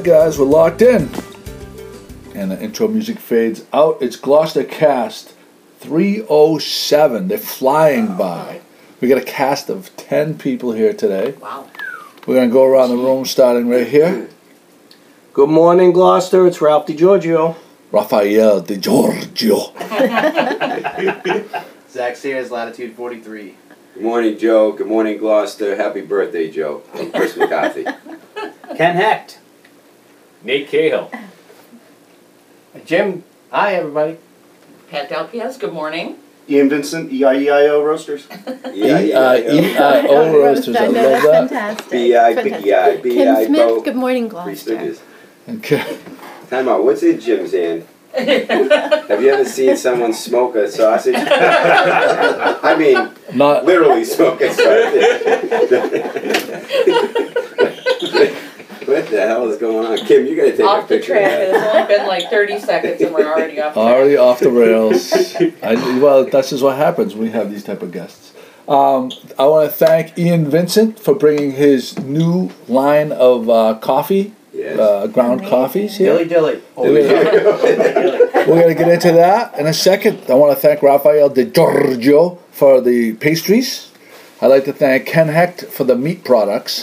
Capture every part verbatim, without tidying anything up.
guys, we're locked in. And the intro music fades out. It's Gloucester Cast three oh seven. They're flying by. We got a cast of ten people here today. Wow. We're going to go around the room starting right here. Good morning, Gloucester. It's Ralph DiGiorgio. Raphael DiGiorgio. Zach Sears, Latitude forty-three. Good morning, Joe. Good morning, Gloucester. Happy birthday, Joe. And Chris McCarthy. Ken Hecht. Nate Cahill. Jim. Hi, everybody. Pat Dalpiaz, good morning. Ian Vincent, E I E I O Roasters. Yeah, E I E I O Roasters. I know, love that's that. fantastic. B I Fantastic. B I B I Kim Smith, Bo. good morning, Three Gloucester. Stooges. Okay. Time out. What's in Jim's hand? Have you ever seen someone smoke a sausage? I mean, Not literally smoke a sausage. What the hell is going on? Kim, you gotta take Off a the picture track. of It's that. only been like thirty seconds and we're already off the track. already off the rails. I, well, that's just what happens when we have these type of guests. Um, I want to thank Ian Vincent for bringing his new line of uh, coffee, Yes. uh, ground Amazing. coffees here. Dilly Dilly. Dilly We're going to get into that in a second. I want to thank Raphael DiGiorgio for the pastries. I'd like to thank Ken Hecht for the meat products.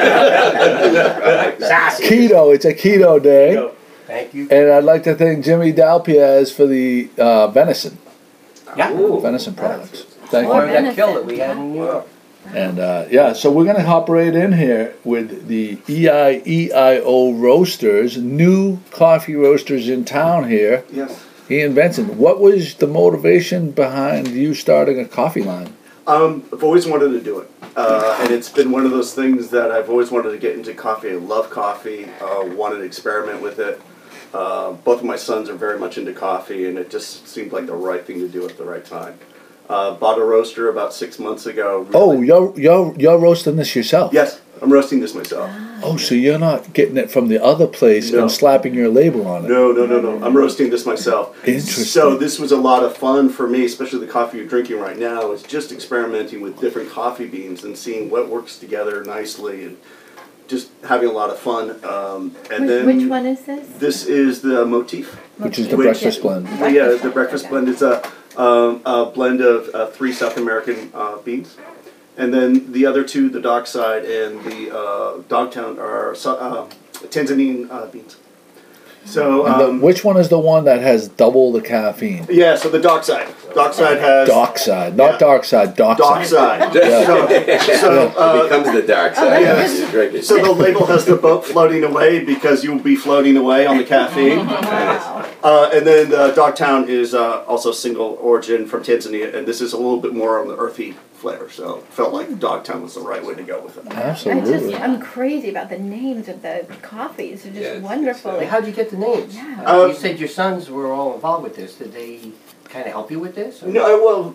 Keto, it's a keto day. Thank you. And I'd like to thank Jimmy Dalpiaz for the uh, venison, Yeah. Ooh. venison products. Thank Or you. Or that venison. killed it we had in New York. And uh, yeah, so we're going to hop right in here with the E I E I O Roasters, new coffee roasters in town here. Yes. Ian Vincent, what was the motivation behind you starting a coffee line? Um, I've always wanted to do it. Uh, and it's been one of those things that I've always wanted to get into coffee. I love coffee, uh, wanted to experiment with it. Uh, both of my sons are very much into coffee, and it just seemed like the right thing to do at the right time. Uh, bought a roaster about six months ago. Oh, Really- you're you're you're roasting this yourself. Yes, I'm roasting this myself. Oh, so you're not getting it from the other place No. and slapping your label on it. No, no, no, no. I'm roasting this myself. Interesting. So this was a lot of fun for me, especially the coffee you're drinking right now, is just experimenting with different coffee beans and seeing what works together nicely and just having a lot of fun. Um, and Which, then which one is this? This is the Motif. Which is the Which- breakfast blend. Uh, yeah, the breakfast blend is a, um, a blend of uh, three South American uh, beans. And then the other two, the Dockside and the uh, Dogtown, are so- uh, Tanzanian uh, beans. So, And the- um, which one is the one that has double the caffeine? yeah, so the Dockside. Dockside has... Dockside, not Yeah. dark side, dockside. Dockside. Yeah. So, so, It uh, becomes the dark side. yeah. Yes. You drink it. so the label has the boat floating away because you'll be floating away on the caffeine. Wow. Uh, and then uh, Dogtown is uh, also single origin from Tanzania, and this is a little bit more on the earthy flavor. So felt like Dogtown was the right way to go with it. I Absolutely. just, I'm crazy about the names of the coffees. They're just Yeah, it's- wonderful. it's, uh, How'd you get the names? Yeah. Uh, Uh, you said your sons were all involved with this. Did they kind of help you with this? or- No, I- well,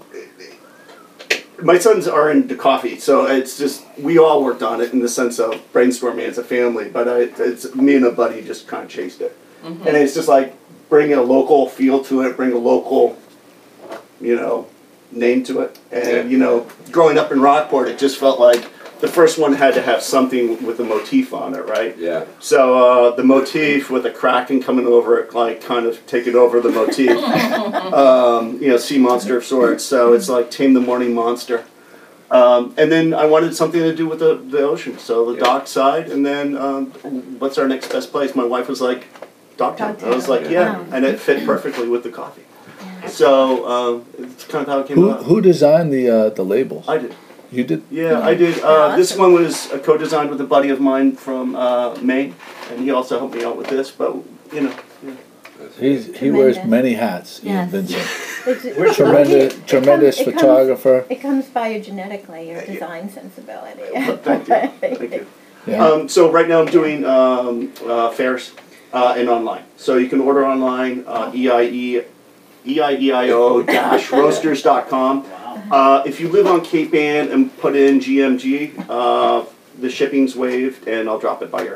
my sons are into coffee, so it's just we all worked on it in the sense of brainstorming as a family. But I, it's me and a buddy just kind of chased it, and it's just like bring a local feel to it, bring a local, you know, name to it. And Yeah. you know, growing up in Rockport, it just felt like the first one had to have something with a motif on it, right? Yeah. So uh, the motif with the kraken coming over it, like kind of taking over the motif. um, you know, sea monster of sorts. So it's like Tame the Morning Monster. Um, and then I wanted something to do with the, the ocean. So the Yeah. dock side. And then um, what's our next best place? My wife was like, Dogtown. I was like, Dogtown. yeah. Wow. And it fit perfectly with the coffee. So um, it's kind of how it came Who about. who designed the uh, the labels? I did. You did. Yeah, I did. Uh, Yeah, this awesome. one was uh, co-designed with a buddy of mine from uh, Maine, and he also helped me out with this. But you know, yeah. He's, he wears Tremendous. many hats, Ian Yes. Vincent. It's, We're Tremendous, it tremendous comes- it comes- photographer. It comes biogenetically, your Thank you. design sensibility. Thank you, thank you. Yeah. Um, so right now I'm doing um, uh, fairs uh, and online. So you can order online, uh, E I E, E I E I O dash roasters dot com. Uh, if you live on Cape Ann and put in G M G, uh, the shipping's waived, and I'll drop it by your house.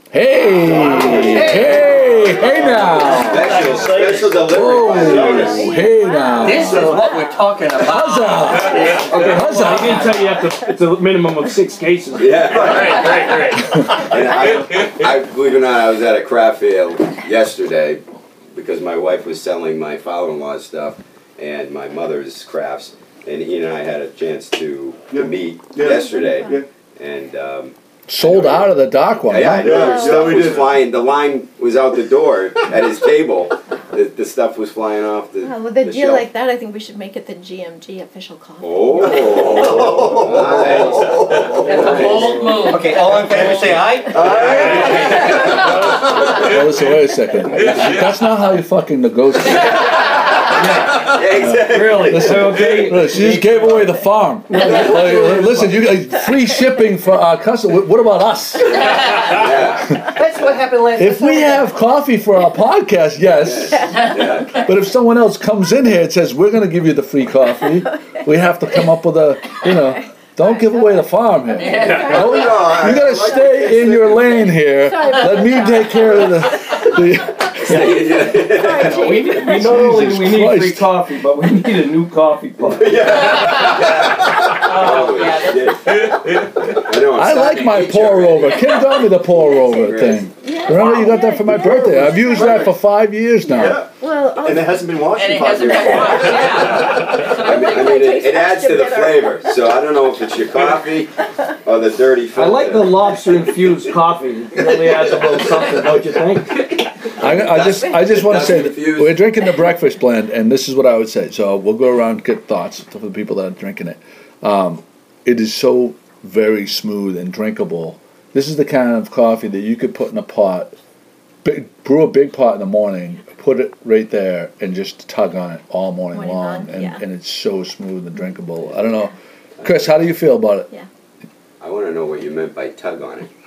Hey, hey, hey now. Special, special delivery. Oh, hey now. This is what we're talking about. Huzzah. Okay, Huzzah. I didn't tell you have to, it's a minimum of six cases. Yeah. Right, right, right. And I, I, believe it or not, I was at a craft fair yesterday because my wife was selling my father-in-law's stuff and my mother's crafts. And Ian and I had a chance to, to Yeah. meet Yeah. yesterday. Yeah. And um, Sold out of the dock one. yeah, I huh? know Yeah, the stuff we was did. flying. The line was out the door at his table. The, the stuff was flying off the, Well, with a the deal shelf. like that, I think we should make it the G M G official coffee. Oh, That's a bold move. Okay, all in favor, say aye. Well, listen, wait a second. That's not how you fucking negotiate. Yeah, exactly. Really? Listen, Okay. listen, she just gave away the farm. Like, listen, you got free shipping for our customer. What about us? Yeah, That's what happened last If we have coffee for our podcast, yes. yeah. But if someone else comes in here and says, we're going to give you the free coffee, we have to come up with a, you know, don't give away the farm here. Oh, no, I- You got to stay in your lane here. Let me take care of the... the We, we not only do we need free Christ. coffee, but we need a new coffee pot. Holy yeah, shit. I know, I'm I like starting my to itch pour already. over. Kim got me the pour over thing. Remember you got that for my birthday? I've used that for five years now. Yeah. Well, And it hasn't been washed And in it five hasn't years. been washed, yeah. I mean, I mean it, it adds to the flavor, so I don't know if it's your coffee or the dirty I filter. like the lobster infused coffee. It really adds a little something, don't you think? I, I just, I just want to say that Confused. we're drinking the breakfast blend, and this is what I would say. So we'll go around and get thoughts for the people that are drinking it. Um, it is so very smooth and drinkable. This is the kind of coffee that you could put in a pot, big, brew a big pot in the morning, put it right there, and just tug on it all morning, Morning long, long, and, yeah. and it's so smooth and drinkable. I don't know, Chris, how do you feel about it? I want to know what you meant by tug on it.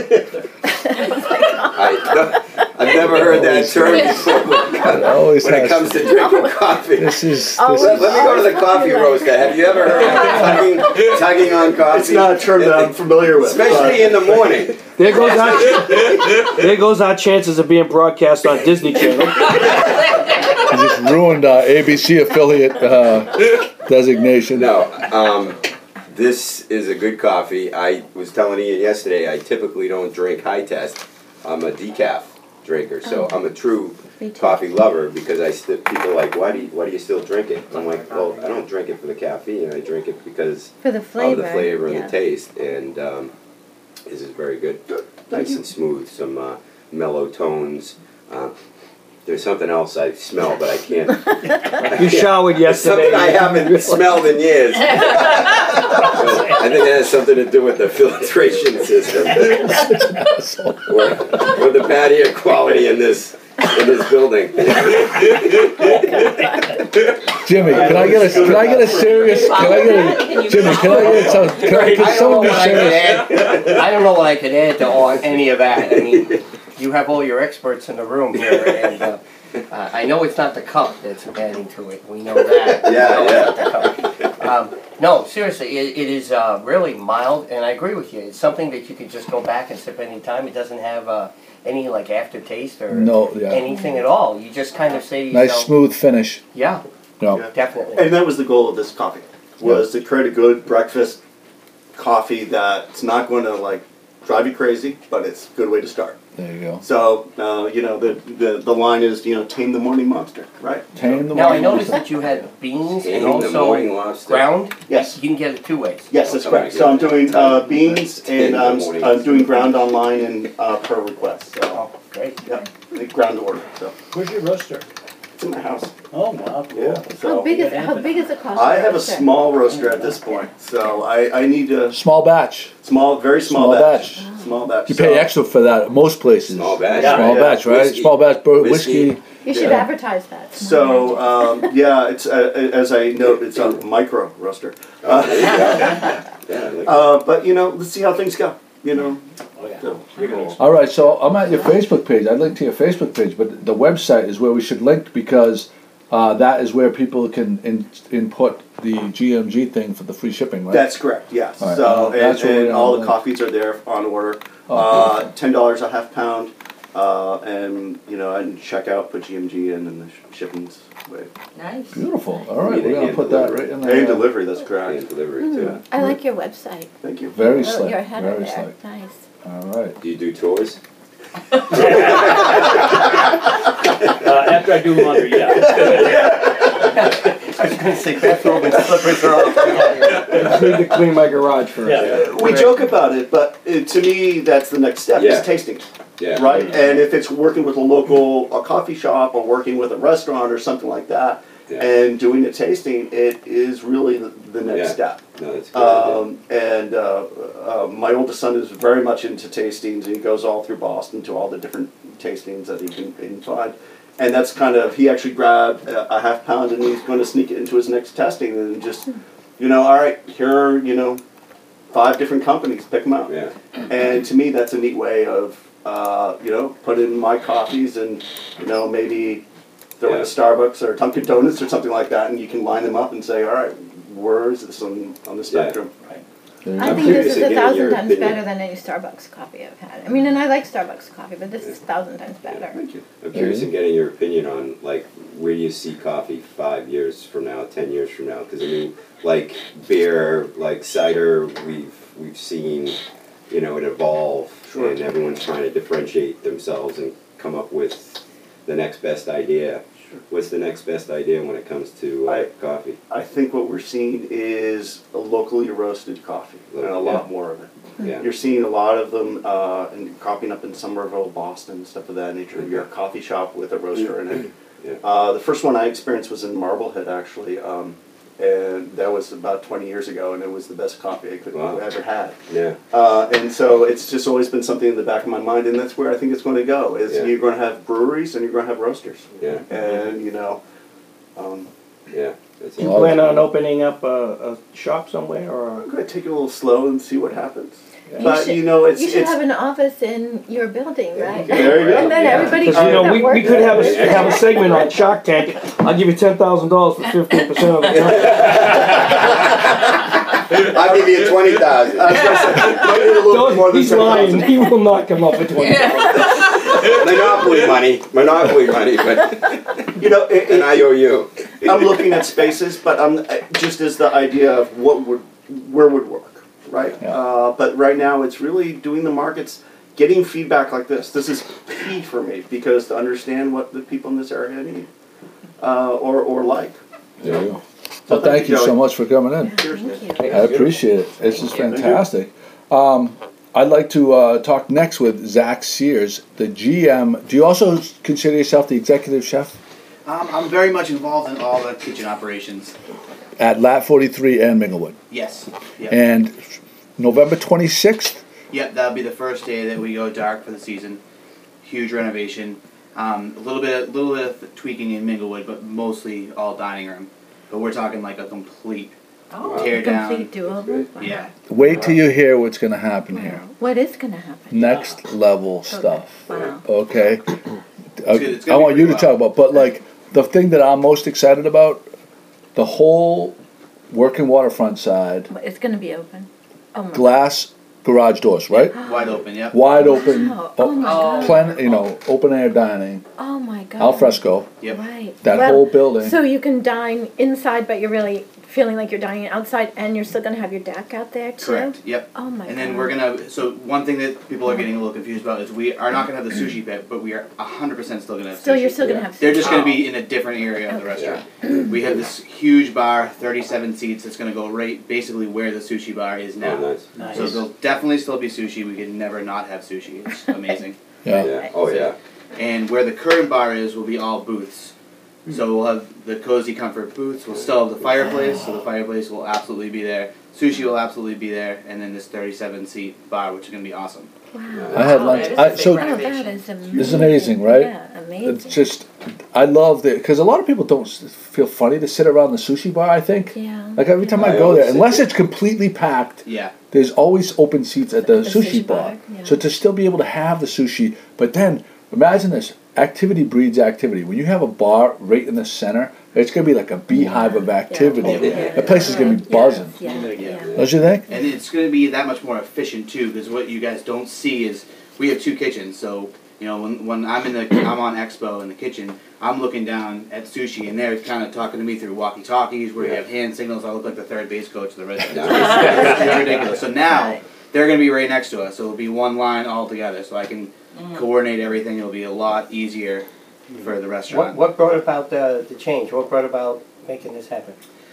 I, no, I've never heard that term before It always when it has comes to- to drinking coffee. This is. Oh, This Let, is let me go to the coffee roaster. Have you ever heard of tugging, tugging on coffee? It's not a term that I'm familiar with. Especially in the morning. There goes our there goes our chances of being broadcast on Disney Channel. you just ruined our A B C affiliate uh, designation. No, um, this is a good coffee. I was telling Ian yesterday, I typically don't drink high test. I'm a decaf drinker, so I'm a true Me too. coffee lover because I st- people are like, why do you, why do you still drink it? I'm like, well, I don't drink it for the caffeine. I drink it because For the flavor. of the flavor and yeah. the taste. And um, this is very good, nice and smooth. Some uh, mellow tones. Uh, there's something else I smell, but I can't. I You can't. should It's yesterday. something I haven't smelled in years. But I think it has something to do with the filtration system or, or the patio quality in this in this building. Jimmy, can I get a can I get a serious can I get a Jimmy, can I get some can, I, I can don't know someone be what I could serious? add. I don't know what I could add to all, any of that. I mean, you have all your experts in the room here, and uh, uh, I know it's not the cup that's adding to it. We know that. We Yeah, know it's yeah. not the cup. Um, no, seriously, it, it is uh, really mild, and I agree with you. It's something that you could just go back and sip any time. It doesn't have uh, any like aftertaste or No, yeah. anything at all. You just kind of say to Nice yourself, smooth finish. yeah, No. Yeah. definitely. And that was the goal of this coffee, was to create a good breakfast coffee that's not going to like drive you crazy, but it's a good way to start. There you go. So, uh, you know, the, the the line is, you know, tame the morning monster, right? Tame the Now I morning noticed monster. that you had beans Tame and the morning also lobster. ground. Yes. You can get it two ways. Yes, that's Oh, correct. So I'm doing uh, beans and um, I'm doing ground online and uh, per request. So, Oh, great. yeah, the ground to order. So Where's your roaster? it's in my house. Oh, wow, cool. Yeah. How So big is how big is it cost? I have a small roaster at this point, so I, I need a Small batch. small, very small, Small batch. batch. Small batch. You pay So- extra for that at most places. Small batch. Yeah. Small Yeah. batch, right? Whiskey. Small batch bur- Whiskey. whiskey. You should Yeah. advertise that. So um, yeah, it's uh, as I note, it's a micro roaster. Oh, there you go. Yeah, I like Uh, but you know, let's see how things go. You know, Oh, yeah. so, You're gonna All right, so I'm at your Facebook page. I'd link to your Facebook page, but the website is where we should link because uh, that is where people can in, input the G M G thing for the free shipping, right? That's correct. Yes. All right. So Uh, and, that's what and we all are the then. coffees are there on order. Oh, uh, Ten dollars a half pound, uh, and you know, and checkout, put G M G in, and the sh- shipping's way. Nice. Beautiful. All right, Need a we're gonna hand put that delivery. right in And there. delivery. That's correct. And delivery too. I like your website. Thank you. Very Oh, slick. you're ahead Very of there. slick. Nice. All right. Do you do tours? Uh, after I do laundry, yeah. I was going to say bathrobe and slippers are all together. I just need to clean my garage first. Yeah. We joke about it, but uh, to me, that's the next step. Yeah. Is tasting. Yeah. Right? And if it's working with a local a coffee shop or working with a restaurant or something like that, Yeah. and doing a tasting, it is really the, the next Yeah. step. No, that's good. idea. Um, and uh, uh, my oldest son is very much into tastings, and he goes all through Boston to all the different tastings that he can, he can find. And that's kind of, he actually grabbed a, a half pound and he's going to sneak it into his next testing and just, you know, all right, here are, you know, five different companies, pick them out. Yeah. And to me, that's a neat way of, uh, you know, put in my coffees and, you know, maybe throw in Yeah. a Starbucks or Dunkin' Donuts or something like that, and you can line them up and say, all right, where is this on, on the spectrum? There you I go. I'm think curious this is to a get your thousand times opinion. better than any Starbucks coffee I've had. I mean, and I like Starbucks coffee, but this is a thousand times better. Thank you. I'm curious in getting your opinion on, like, where do you see coffee five years from now, ten years from now? Because I mean, like beer, like cider, we've we've seen, you know, it evolve, Sure. and everyone's trying to differentiate themselves and come up with the next best idea. What's the next best idea when it comes to uh, I- coffee? I think what we're seeing is a locally roasted coffee, and a lot Yeah. more of it. Yeah. You're seeing a lot of them uh, and cropping up in Somerville, Boston, stuff of that nature. You're a coffee shop with a roaster in it. Yeah. Uh, the first one I experienced was in Marblehead, actually, um, and that was about twenty years ago, and it was the best coffee I could Wow. have ever had. Yeah. Uh, and so it's just always been something in the back of my mind, and that's where I think it's going to go. Is Yeah. you're going to have breweries and you're going to have roasters, Yeah. and you know. Um, Yeah. That's Do you Well, plan on opening up a, a shop somewhere, or? I'm going to take it a little slow and see what happens. You But should- you know, it's You should it's have an office in your building, right? There you go. And then Yeah. everybody Because can you know, come we, work we could there. have a have a segment on Shark Tank. I'll give you ten thousand dollars for fifteen percent of it. I'll give you twenty thousand. I was gonna say, might need a little bit more Don't, than he's ten lying. thousand. He will not come up with twenty. Monopoly money. Monopoly money, but You know, it, an it, I O U. I'm looking at spaces, but I'm uh, just as the idea of what would where would work, right? Yeah. Uh, but right now, it's really doing the markets, getting feedback like this. This is key for me because to understand what the people in this area need uh, or or like. There you go. Well, thank you so much for coming in. Cheers, Thank you. I appreciate it. This is fantastic. Um, I'd like to uh, talk next with Zach Sears, the G M. Do you also consider yourself the executive chef Um, I'm very much involved in all the kitchen operations. at Lat forty-three and Minglewood? Yes. Yep. And November twenty-sixth, Yep, that'll be the first day that we go dark for the season. Huge renovation. Um, a little bit, a little bit of tweaking in Minglewood, but mostly all dining room. But we're talking like a complete Oh. tear down. Complete do-over. Yeah. wait till you hear what's going to happen here. What is going to happen? Next level stuff. Wow. Okay? it's I gonna want be you to pretty talk about, but like the thing that I'm most excited about, the whole working waterfront side, It's going to be open. Oh my glass garage doors, right? Wide open. Yep. Wide open, Wow. Oh my o- God. plan, you know, open air dining, Oh my God. al fresco, Yep. Right. that Well, whole building. So you can dine inside, but you're really feeling like you're dining outside, and you're still going to have your deck out there too. Correct. Yep. Oh my God. And then we're gonna. So one thing that people are getting a little confused about is we are not gonna have the sushi pit, but we are hundred percent still gonna have Still, sushi. you're still going Yeah. to have. They're just going to Oh. be in a different area of the Okay. restaurant. We have this huge bar, thirty-seven seats, that's going to go right basically where the sushi bar is now. Oh, nice. Nice. So there'll definitely still be sushi. We can never not have sushi. It's amazing. yeah. Yeah. Oh yeah. And where the current bar is will be all booths. So we'll have the cozy comfort booths. We'll still have the fireplace, so the fireplace will absolutely be there. Sushi will absolutely be there, and then this thirty-seven seat bar, which is going to be awesome. Wow. I had Wow, lunch. that is a I, big so Oh, renovation. that is amazing. This is amazing, right? Yeah, amazing. it's just, I love it because a lot of people don't s- feel funny to sit around the sushi bar. I think. Yeah. Like every time I I go always there, sit unless there. it's completely packed, Yeah. there's always open seats at the, The sushi, sushi bar. bar, yeah. So to still be able to have the sushi, but then imagine this: activity breeds activity. When you have a bar right in the center, it's going to be like a beehive of activity. Yeah. Yeah. The place is going to be buzzing. Yeah. Yeah. Don't you think? And it's going to be that much more efficient too, because what you guys don't see is we have two kitchens. So you know, when when I'm in the I'm on Expo in the kitchen, I'm looking down at sushi, and they're kind of talking to me through walkie-talkies, where you have hand signals. I look like the third base coach of the Red Sox. It's, it's ridiculous. So now they're going to be right next to us. So it'll be one line all together. So I can coordinate everything. It'll be a lot easier for the restaurant. What, what brought about the, the change? What brought about making this happen?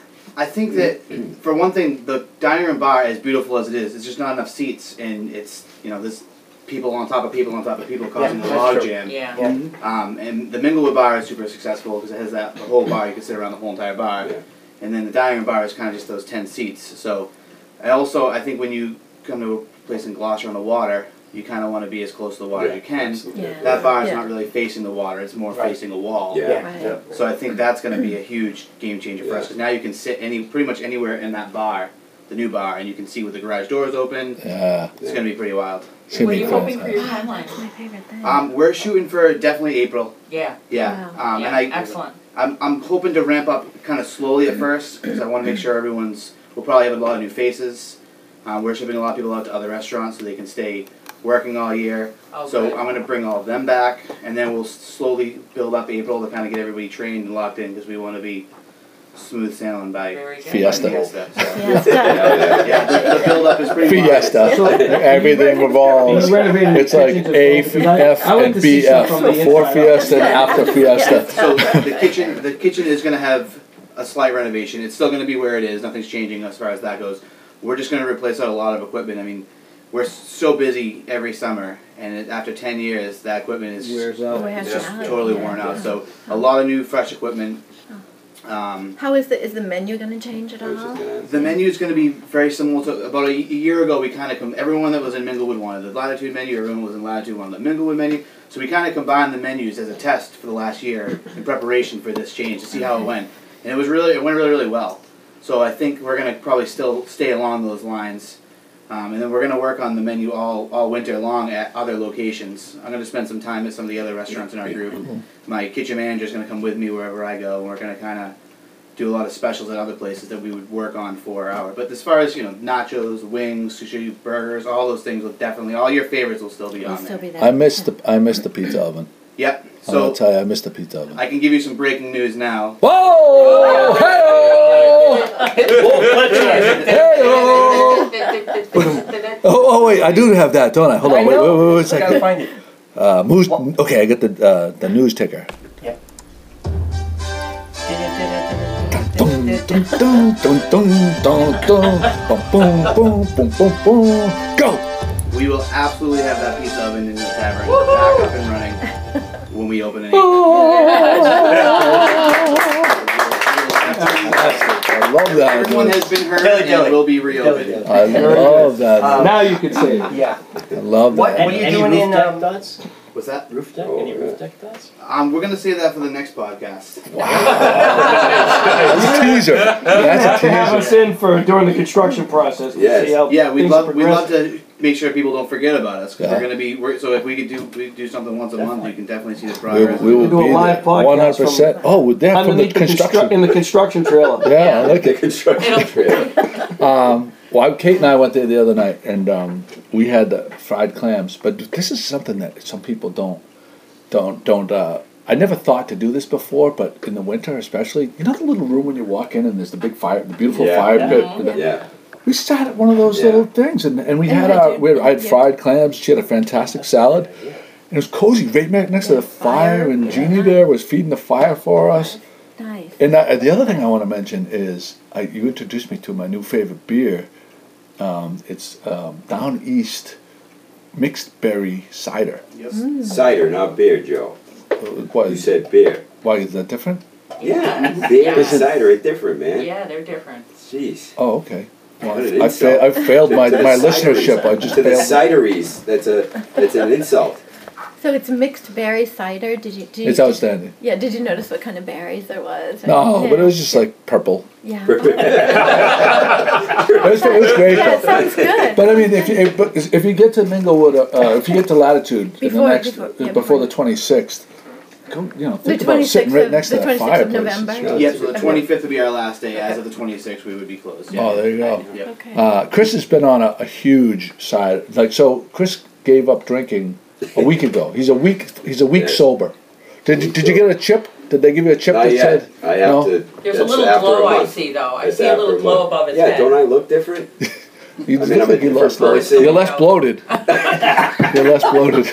I think that, for one thing, the dining room bar, as beautiful as it is, it's just not enough seats, and it's, you know, this people on top of people on top of people causing Yeah, a that's log true. jam. Yeah. Yeah. Um, and the Minglewood bar is super successful because it has that the whole bar. You can sit around the whole entire bar. Yeah. And then the dining room bar is kind of just those ten seats. So, I also, I think when you come to a place in Gloucester on the water, you kind of want to be as close to the water Yeah, as you can. absolutely. Yeah. That bar is Yeah. not really facing the water. It's more Right. facing a wall. Yeah. Right. Yeah. So I think that's going to be a huge game changer for us Yeah. because now you can sit any pretty much anywhere in that bar, the new bar, and you can see with the garage doors open. Yeah. It's going to be pretty wild. It's gonna What are be you hoping for fantastic. your That's timeline? my favorite thing. Um, we're shooting for definitely April. Yeah. Yeah. Wow. Um, yeah. and I, Excellent. I'm I'm hoping to ramp up kind of slowly at first because I want to make sure everyone's. We'll probably have a lot of new faces. Uh, we're shipping a lot of people out to other restaurants so they can stay working all year. Oh, So good. I'm going to bring all of them back, and then we'll slowly build up April to kind of get everybody trained and locked in because we want to be smooth sailing by Very good. Fiesta. Fiesta. So. Fiesta. Yeah, the, the build up is pretty much. Fiesta. Everything revolves. He's renovating It's the like kitchens A, as well, 'cause I- F, I like and to see B stuff F. from the Before inside out. Fiesta and after Fiesta. So the kitchen, the kitchen is going to have a slight renovation. It's still going to be where it is. Nothing's changing as far as that goes. We're just going to replace out a lot of equipment. I mean, we're so busy every summer, and it, after ten years, that equipment is Wears out. Wears just out, totally yeah. worn out. So a lot of new, fresh equipment. Um, How is the is the menu going to change at I was just all? gonna ask. the menu is going to be very similar to about a, a year ago. We kind of com- everyone that was in Minglewood wanted the Latitude menu. Everyone was in Latitude wanted the Minglewood menu. So we kind of combined the menus as a test for the last year in preparation for this change to see how it went, and it was really it went really really well. So I think we're going to probably still stay along those lines, um, and then we're going to work on the menu all all winter long at other locations. I'm going to spend some time at some of the other restaurants in our group. My kitchen manager is going to come with me wherever I go, and we're going to kind of do a lot of specials at other places that we would work on for our. But as far as you know, nachos, wings, sushi, burgers, all those things will definitely all your favorites will still be Will on still there. be there. I missed the I missed the pizza oven. Yep. I'm gonna So tell you, I missed the pizza oven. I can give you some breaking news now. Whoa! Hey! Oh, oh wait, I do have that, don't I? Hold on, I wait, wait, know. wait, wait a I gotta second. find it. Uh, moose. Okay, I got the uh, the news ticker. Yep. Dun, dun, dun, dun, dun, dun, dun. Boom, boom, boom, boom, boom, boom. Go! We will absolutely have that pizza oven in the tavern back up and running when we open it. I love that. Everyone has been heard Dilly and dilly. will be reopened. Dilly dilly. I love that. Um, Now you can say it. Yeah. I love What, that. what are you Any doing roof in deck um, thoughts? What's that? Roof deck? Oh, Any yeah. roof deck thoughts? Um, we're gonna save that for the next podcast. That's a teaser. You have That's to a have us teaser. in for during the construction process to Yes. see how Yeah, we'd things love we'd love progress. to make sure people don't forget about us because Yeah. we're gonna be. We're, so if we could do we do something once a month, you can definitely see the We, progress. we will do a be live there. podcast one hundred percent. Oh, with that from the Underneath the constru- construction. in the construction trailer. Yeah, I like The it. construction trailer. Um, well, Kate and I went there the other night, and um, we had uh, fried clams. But this is something that some people don't, don't, don't. Uh, I never thought to do this before, but in the winter, especially, you know, the little room when you walk in and there's the big fire, the beautiful Yeah. fire Yeah. pit. with the- Yeah. We started one of those Yeah. little things, and, and we And had had our. you- We had, I had you- fried clams. She had a fantastic salad. And it was cozy, right back next to the fire, Fire, and yeah. Jeannie there was feeding the fire for us. Nice. And uh, the other thing I want to mention is I, you introduced me to my new favorite beer. Um, it's um, Down East mixed berry cider. Yep. Cider, not beer, Joe. Uh, Why You is, said beer. why is that different? Yeah, beer and Is it- cider are different, man. Yeah, they're different. Jeez. Oh, okay. Well, What an I, insult. fa- I failed my, To the my cideries. listenership. I just to the failed. cideries. That's a that's an insult. So it's mixed berry cider. Did you? Did you It's outstanding. Yeah. Did you notice what kind of berries there was? No, Yeah. but it was just like purple. Yeah. It was, it was great Yeah, it though. sounds good. But I mean, if you if, but if you get to Minglewood, uh, uh, if you get to Latitude in the Before- next before- before, yeah, before. the twenty sixth, Come, you know, The think about sitting twenty-sixth right of, next the to that twenty-sixth of fireplace. November. Sure. Yep, so the Okay. twenty-fifth would be our last day. As of the twenty-sixth, we would be closed. Yeah. Oh, there you go. Yep. Okay. Uh, Chris has been on a, a huge side. Like, so Chris gave up drinking a week ago. He's a week. He's a week Yeah. sober. Did you, did you get a chip? Did they give you a chip Not that yet. said? I have no? to. There's a that's little after glow I month. see, though. I That's see a after little a glow month. above his yeah, head. don't I look different? You I mean, look I'm a like you lost. different person. You're less bloated. You're less bloated.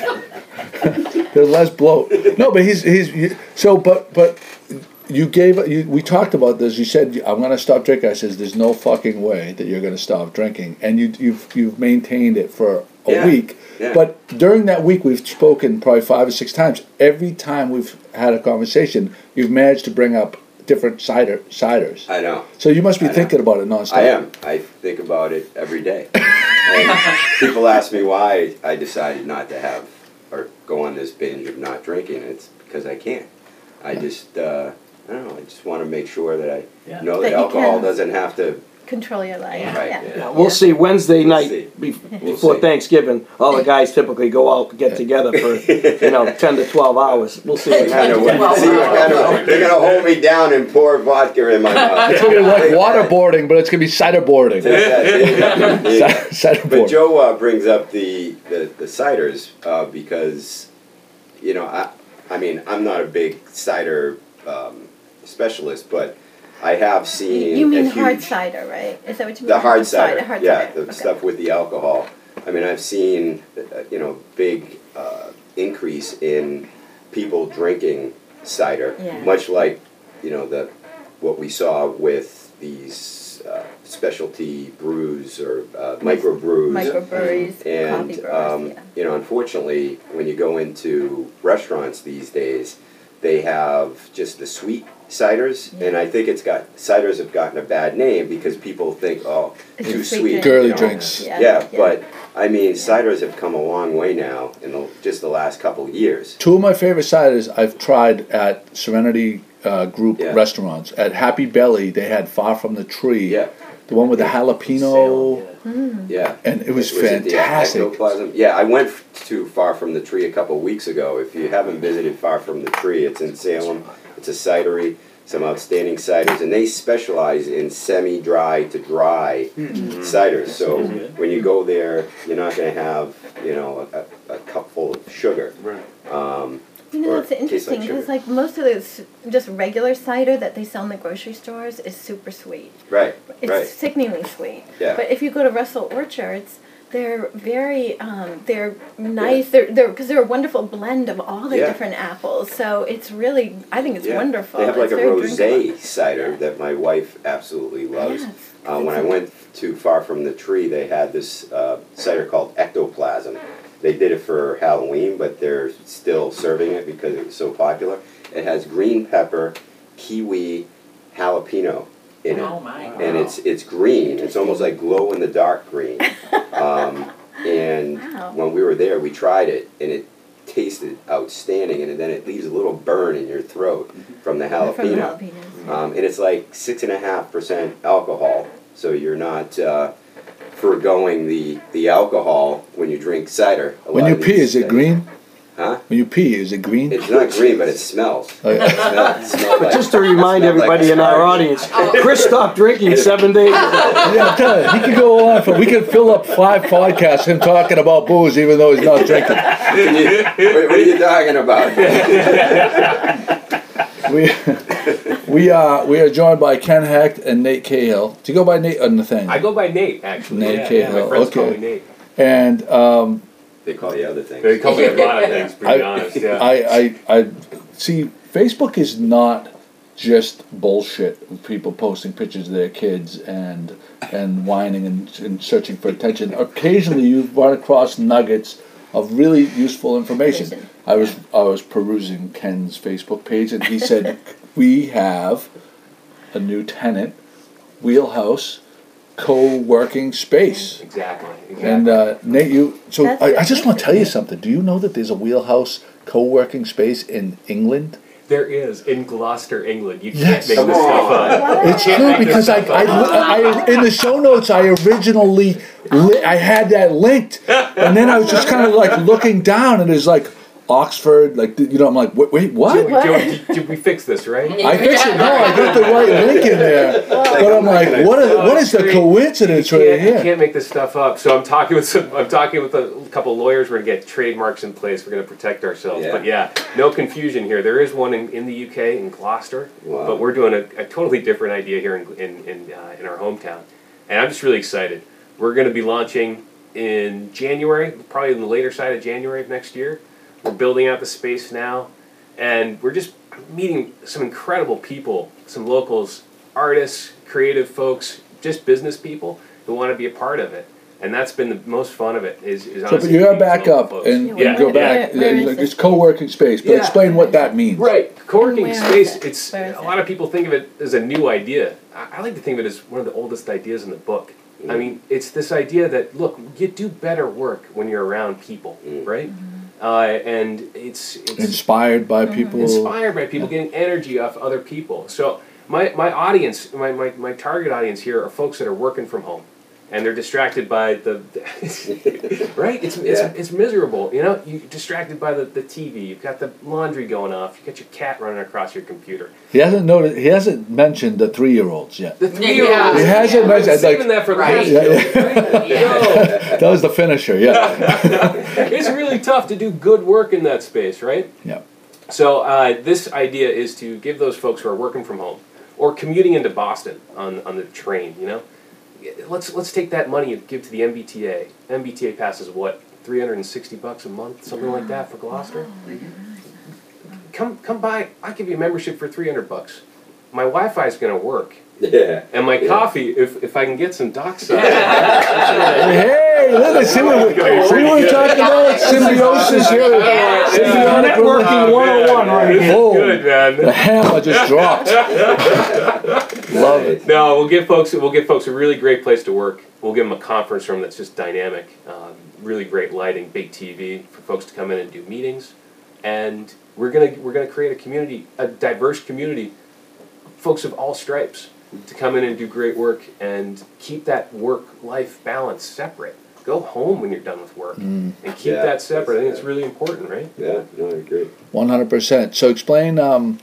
You're less bloat. No, but he's he's you, so. But but you gave. You, we talked about this. You said I'm going to stop drinking. I says there's no fucking way that you're going to stop drinking, and you you've you've maintained it for a Yeah. week. Yeah. But during that week, we've spoken probably five or six times. Every time we've had a conversation, you've managed to bring up different cider ciders. I know. So you must be I know. thinking about it nonstop. I am. I think about it every day. And people ask me why I decided not to have or go on this binge of not drinking. It's because I can't. I just, uh, I don't know. I just want to make sure that I Yeah. know That that you alcohol can. doesn't have to. Control your life. Yeah. Right. Yeah. Yeah. Yeah, we'll see. Wednesday We'll night see. be- We'll before see. Thanksgiving, all the guys typically go out and get together for you know ten to twelve hours. We'll see what Kind of, happens. see what kind of, they're gonna hold me down and pour vodka in my mouth. It's gonna be like waterboarding, but it's gonna be cider boarding. Take that. Yeah. Cider But boarding. Joe uh, brings up the the, the ciders uh, because, you know, I I mean I'm not a big cider um, specialist, but I have seen You mean a hard huge, cider, right? Is that what you mean? the hard cider, hard yeah, cider. the Okay. stuff with the alcohol. I mean, I've seen uh, you know big uh, increase in people drinking cider, Yeah. much like you know the what we saw with these uh, specialty brews or uh, microbrews. Microbreweries, coffee And brewers, um, yeah. you know, unfortunately, when you go into restaurants these days, they have just the sweet ciders, and I think it's got ciders have gotten a bad name because people think, oh, It's too a sweet sweet. drink. Girly you know. drinks. Yeah, Yeah, yeah. but I mean, ciders have come a long way now in the, just the last couple of years. Two of my favorite ciders I've tried at Serenity uh, Group Yeah. restaurants. At Happy Belly, they had Far From the Tree. Yeah, The one with the jalapeno. yeah. And it was it the fantastic. ectoplasm? Yeah, I went f- to Far From the Tree a couple weeks ago. If you haven't visited Far From the Tree, it's in Salem. It's a cidery, some outstanding ciders, and they specialize in semi-dry to dry ciders. So when you go there, you're not going to have, you know, a, a cup full of sugar. Right. Um, You know, or that's it tastes interesting like because sugar. like most of this just regular cider that they sell in the grocery stores is super sweet. Right, It's right. sickeningly sweet. Yeah. But if you go to Russell Orchards, they're very, um, they're nice. They're they're because they're a wonderful blend of all their Yeah. different apples. So it's really, I think it's Yeah. wonderful. They have like It's a very rosé drinkable. cider Yeah. that my wife absolutely loves. Yes. Uh, when I went to Far From the Tree, they had this uh, cider called Ectoplasm. They did it for Halloween, but they're still serving it because it was so popular. It has green pepper, kiwi, jalapeno in it. Oh my. And it's it's green. It's almost like glow in the dark green. Um, and Wow. when we were there, we tried it, and it tasted outstanding. And then it leaves a little burn in your throat from the jalapeno. From the jalapenos. Um, and it's like six and a half percent alcohol, so you're not uh, foregoing the the alcohol when you drink cider. A When lot you of pee, these is it things- green? Huh? When you pee, is it green? It's not green, but it smells. Oh, yeah. It smells, it smells But like, just to remind smells like everybody in our asparagus. audience, Chris stopped drinking seven days ago. Yeah, I'm telling you, he could go on for. We could fill up five podcasts him talking about booze, even though he's not drinking. Can you- what, what are you talking about? We we are we are joined by Ken Hecht and Nate Cahill. Do you go by Nate or Nathaniel? I go by Nate, actually. Nate yeah, Cahill, yeah, my friends call okay. me Nate. And um, They call you other things. They call me a lot of things, to be I, honest. Yeah. I, I I see. Facebook is not just bullshit with people posting pictures of their kids and and whining and, and searching for attention. Occasionally, you run across nuggets of really useful information. Information. I was I was perusing Ken's Facebook page, and he said we have a new tenant, Wheelhouse co-working space. exactly. exactly. And uh, Nate, you so That's I, I just want to tell you interesting. something. Do you know that there's a Wheelhouse co-working space in England? there is in Gloucester, England. You Yes. can't make Come this stuff on. up. It's Can't true make this because I, stuff up. I, I in the show notes I originally li- I had that linked, and then I was just kind of like looking down, and there's like Oxford, like you know, I'm like, wait, wait what? Joey, What? Joey, did, did we fix this, right? I fixed it. No, I got the right link in there. But I'm like, what is, what is the Great. coincidence You right can't, you here? can't make this stuff up. So I'm talking with some. I'm talking with a couple of lawyers. We're gonna get trademarks in place. We're gonna protect ourselves. Yeah. But yeah, no confusion here. There is one in, in the U K in Gloucester, Wow. but we're doing a, a totally different idea here in in in, uh, in our hometown, and I'm just really excited. We're gonna be launching in January, probably in the later side of January of next year. We're building out the space now, and we're just meeting some incredible people, some locals, artists, creative folks, just business people who want to be a part of it. And that's been the most fun of it. Is, is So, but honestly you gotta meeting back local up folks. and Yeah, you yeah, go where- back. where is Like, this? it's co-working space, but Yeah. explain what that means. Right, co-working Where is space. it? It's Where is a it? lot of people think of it as a new idea. I, I like to think of it as one of the oldest ideas in the book. I mean, it's this idea that look, you do better work when you're around people, Mm. right? Uh, and it's it's Inspired by people. inspired by people, getting energy off other people. So my, my audience, my, my, my target audience here are folks that are working from home. And they're distracted by the, right? It's, it's, Yeah. it's miserable, you know? You're distracted by the, the T V. You've got the laundry going off. You've got your cat running across your computer. He hasn't noticed. He hasn't mentioned the three-year-olds yet. The three-year-olds. Yeah. He hasn't I'm mentioned. saving Like, that for Right. last Yeah, right? Yeah. No. that was the finisher. Yeah. It's really tough to do good work in that space, right? Yeah. So uh, this idea is to give those folks who are working from home or commuting into Boston on, on the train, you know, let's let's take that money and give to the M B T A. M B T A passes what, three hundred and sixty bucks a month, something like that for Gloucester. Come come by. I'll give you a membership for three hundred bucks. My Wi-Fi is going to work, Yeah. and my Yeah. coffee, if if I can get some dockside. Hey, look, see what we, see what we're talking about? Symbiosis here. Yeah. Symbiotic Networking one oh one right This here. is Oh. good, man. The hammer just dropped. Love it. No, we'll give folks we'll give folks a really great place to work. We'll give them a conference room that's just dynamic, um, really great lighting, big T V for folks to come in and do meetings, and we're gonna we're gonna create a community, a diverse community, folks of all stripes, to come in and do great work and keep that work-life balance separate. Go home when you're done with work and keep Yeah, that separate. I think that's- it's really important, right? Yeah, no, I agree. One hundred percent. So explain. Um,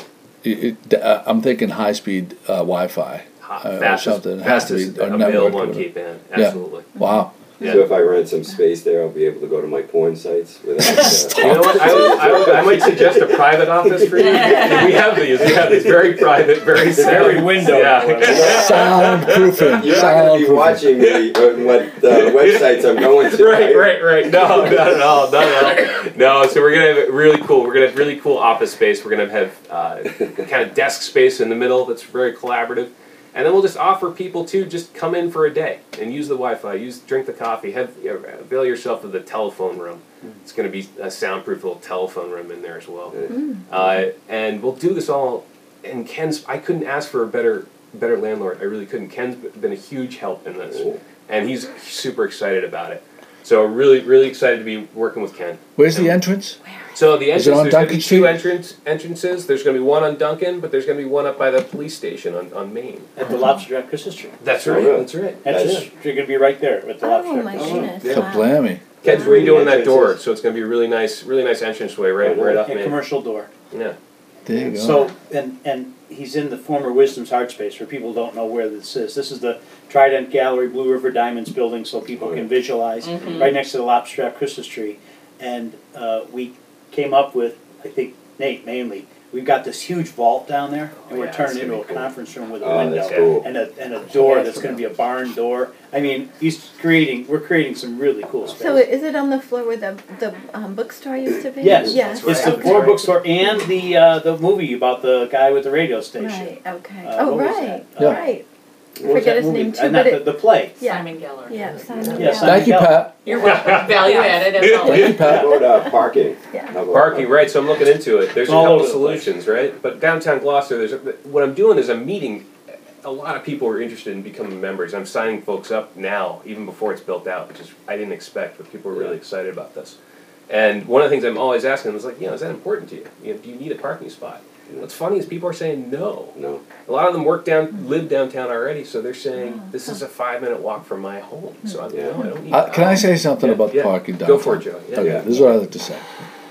it, it, uh, I'm thinking high-speed uh, Wi-Fi. Hot, Uh, or fastest, something. It has to be fastest a network available or on whatever. Cape Ann. Yeah. Absolutely. Wow. Yeah. So if I rent some space there, I'll be able to go to my porn sites without. Uh, You know what? I, I, I might suggest a private office for you. We have these. We have these very private, very very window. Yeah. Soundproofing. You're not going to be Soundproofing. watching me on what uh, websites I'm going to. Right, right, right. No, not at all. Not at all. No. So we're gonna have a really cool. We're gonna have really cool office space. We're gonna have uh, kind of desk space in the middle that's very collaborative. And then we'll just offer people to just come in for a day and use the Wi-Fi, use drink the coffee, have you know, avail yourself of the telephone room. It's going to be a soundproof little telephone room in there as well. Uh, and we'll do this all. And Ken's, I couldn't ask for a better better landlord. I really couldn't. Ken's been a huge help in this, Cool. and he's super excited about it. So really, really excited to be working with Ken. Where's the entrance? So the Is it entrance, on there's going to Duncan be Street? two entrance entrances. There's going to be one on Duncan, but there's going to be one up by the police station on, on Main. At the Lobster at Christmas tree. That's Oh, right. really? That's right. That's Yeah. just, you're gonna be right there at the Lobster Oh at my Christmas goodness! Yeah. Wow. Kablammy. Ken's Where are the redoing that door, entrances? so it's going to be a really nice, really nice entranceway right, Oh, right up tree. A Main. commercial door. Yeah. There you go. So, and, and he's in the former Wisdom's Art Space, for people who don't know where this is. This is the Trident Gallery Blue River Diamonds building, so people can visualize, Mhm. right next to the Lobster at Christmas tree. And uh, we came up with, I think Nate mainly, we've got this huge vault down there, and Oh, we're yeah, turning that's it into gonna a be cool. conference room with a Oh, window. that's cool. And a, and a door that's gonna be a barn door. I mean, he's creating, we're creating some really cool space. So is it on the floor where the the um, bookstore used to be? Yes, Yes. it's the okay. Floor Bookstore and the uh, the movie about the guy with the radio station. Right. Okay. Uh, oh, what was right. that? Uh, Right. What was forget that his movie? name too, Uh, not but the, it- the play. Yeah. Simon Geller. Yeah. Simon Yeah, Geller. Simon Thank you, Geller. Pat. You're welcome. Value added as Thank always. you, Pat. How about uh, parking? Yeah. How about Parking, right? So I'm looking into it. There's a All couple over the place. solutions, right? But downtown Gloucester, there's a, what I'm doing is I'm meeting. A lot of people are interested in becoming members. I'm signing folks up now, even before it's built out, which is I didn't expect, but people are really Yeah. excited about this. And one of the things I'm always asking them is like, you know, is that important to you? You know, do you need a parking spot? Yeah. What's funny is people are saying no. No. A lot of them work down, live downtown already, so they're saying this is a five minute walk from my home. So I'm, Yeah. no, I don't need. Uh, can I say something Yeah, about yeah. the parking Go downtown? for it, Joe. Yeah. Okay, Yeah. this is what I like to say.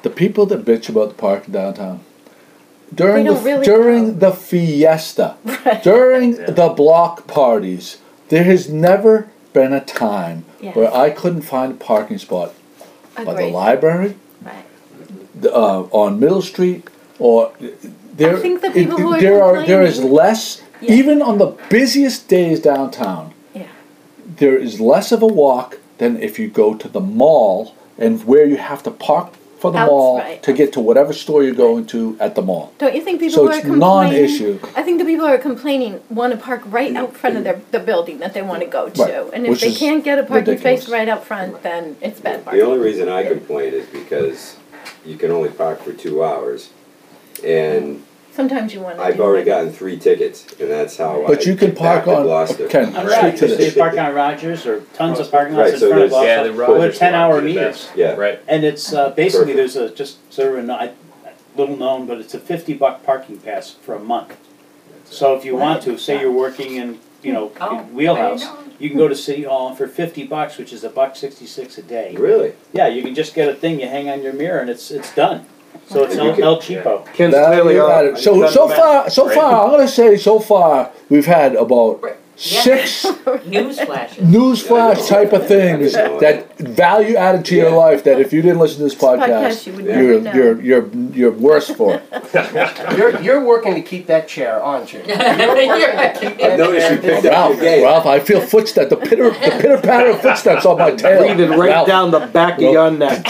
the people that bitch about the parking downtown, during They the don't really during know. the fiesta, Right. during Yeah. the block parties, there has never been a time Yes. where I couldn't find a parking spot by the Agreed. library, Right. the, uh, on Middle Street, or there. I think the people it- who are there are there is complaining- less, Yeah. even on the busiest days downtown. Yeah. There is less of a walk than if you go to the mall and where you have to park for the Outs- mall right. to get to whatever store you're going to at the mall. Don't you think people So who are it's complaining? non-issue. I think the people who are complaining want to park right out front of their the building that they want to go to, Right. and if Which they is can't get a parking ridiculous. space right out front, then it's bad parking. The only reason I complain is because you can only park for two hours, and Sometimes you want to. I've do already it. gotten three tickets, and that's how I But you can get back park to on. Gloucester. Ken, On speak Rogers, to they this. park on Rogers or tons of parking lots Right, in so front of there's- Yeah, the Gloucester Rogers with ten hour ones are the meters. best. Yeah. Right. And it's, uh, basically, Perfect. there's a, just sort of a, no- little known, but it's a fifty buck parking pass for a month. So if you want to, say you're working in, you know, Oh, in Wheelhouse, there you go. you can go to City Hall and for fifty bucks, which is a buck sixty-six a day. Really? Yeah, you can just get a thing you hang on your mirror and it's, it's done. So it's And El, you can- El Cheapo. Ken's Now clearly you on- got it. So on so the map. far, so Right. far, I'm gonna say so far we've had about Right. Yeah. six News flashes. newsflash type of things that value added to your Yeah. life. That if you didn't listen to this podcast, podcast, you would you're never know. you're you're you're worse for it. You're, you're working to keep that chair, aren't you? Keep I've that noticed you chair- picked up Ralph, your game. Ralph, I feel footsteps, the pitter, the pitter patter of footsteps on my tail. Breathing right Ralph. down the back of your neck.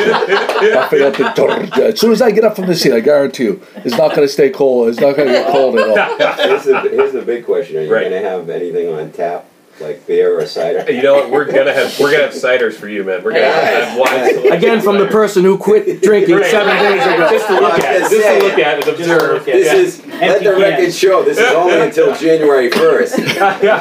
I feel like the- as soon as I get up from the seat, I guarantee you, it's not going to stay cold. It's not going to get cold at all. Here's the, here's the big question: Are you Right. going to have anything on tap, like beer or cider? You know what? We're gonna have we're gonna have ciders for you, man. We're gonna have wine selection Again, from the ciders. person who quit drinking Right. seven days ago. Just to look I'm at, just just to saying. look at and Just to observe. look at. This Yeah. is let Empty the record cans. show. This is only until January first, and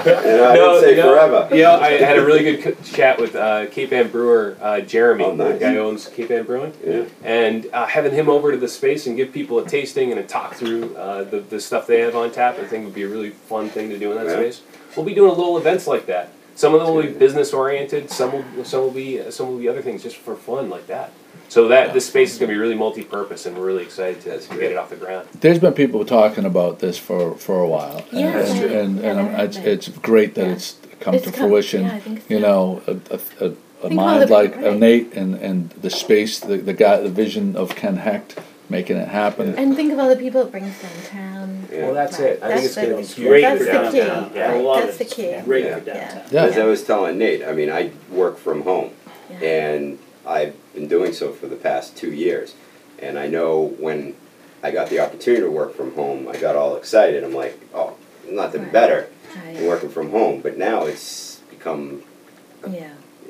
I would say you know, forever. You know, I had a really good c- chat with uh, Cape Ann brewer uh, Jeremy, Oh, nice. the guy who owns Cape Ann Brewing, Yeah. and uh, having him over to the space and give people a tasting and a talk through uh, the the stuff they have on tap. I think would be a really fun thing to do in that Yeah. space. We'll be doing little events like that. Some of them will be business oriented. Some will some will be some will be other things just for fun like that. So that this space is going to be really multi-purpose, and we're really excited to, That's to great. get it off the ground. There's been people talking about this for, for a while, and Yes, and, I- and, yeah, and there have it's, been. it's great that Yeah. it's come It's to come- fruition. yeah, I think You so. know, a, a, a, a think all mind the- like right. Nate and, and the space, the, the guy, the vision of Ken Hecht making it happen. And think of all the people it brings downtown. Yeah. Well, that's it. I think That's it's going to be the- huge. Great That's for the downtown. key. Yeah, I Right, love that's it. the key. Great Yeah. for downtown. Yeah. As I was telling Nate, I mean, I work from home, Yeah. and I've been doing so for the past two years. And I know when I got the opportunity to work from home, I got all excited. I'm like, oh, nothing Right. better Right. than working from home. But now it's become, Yeah.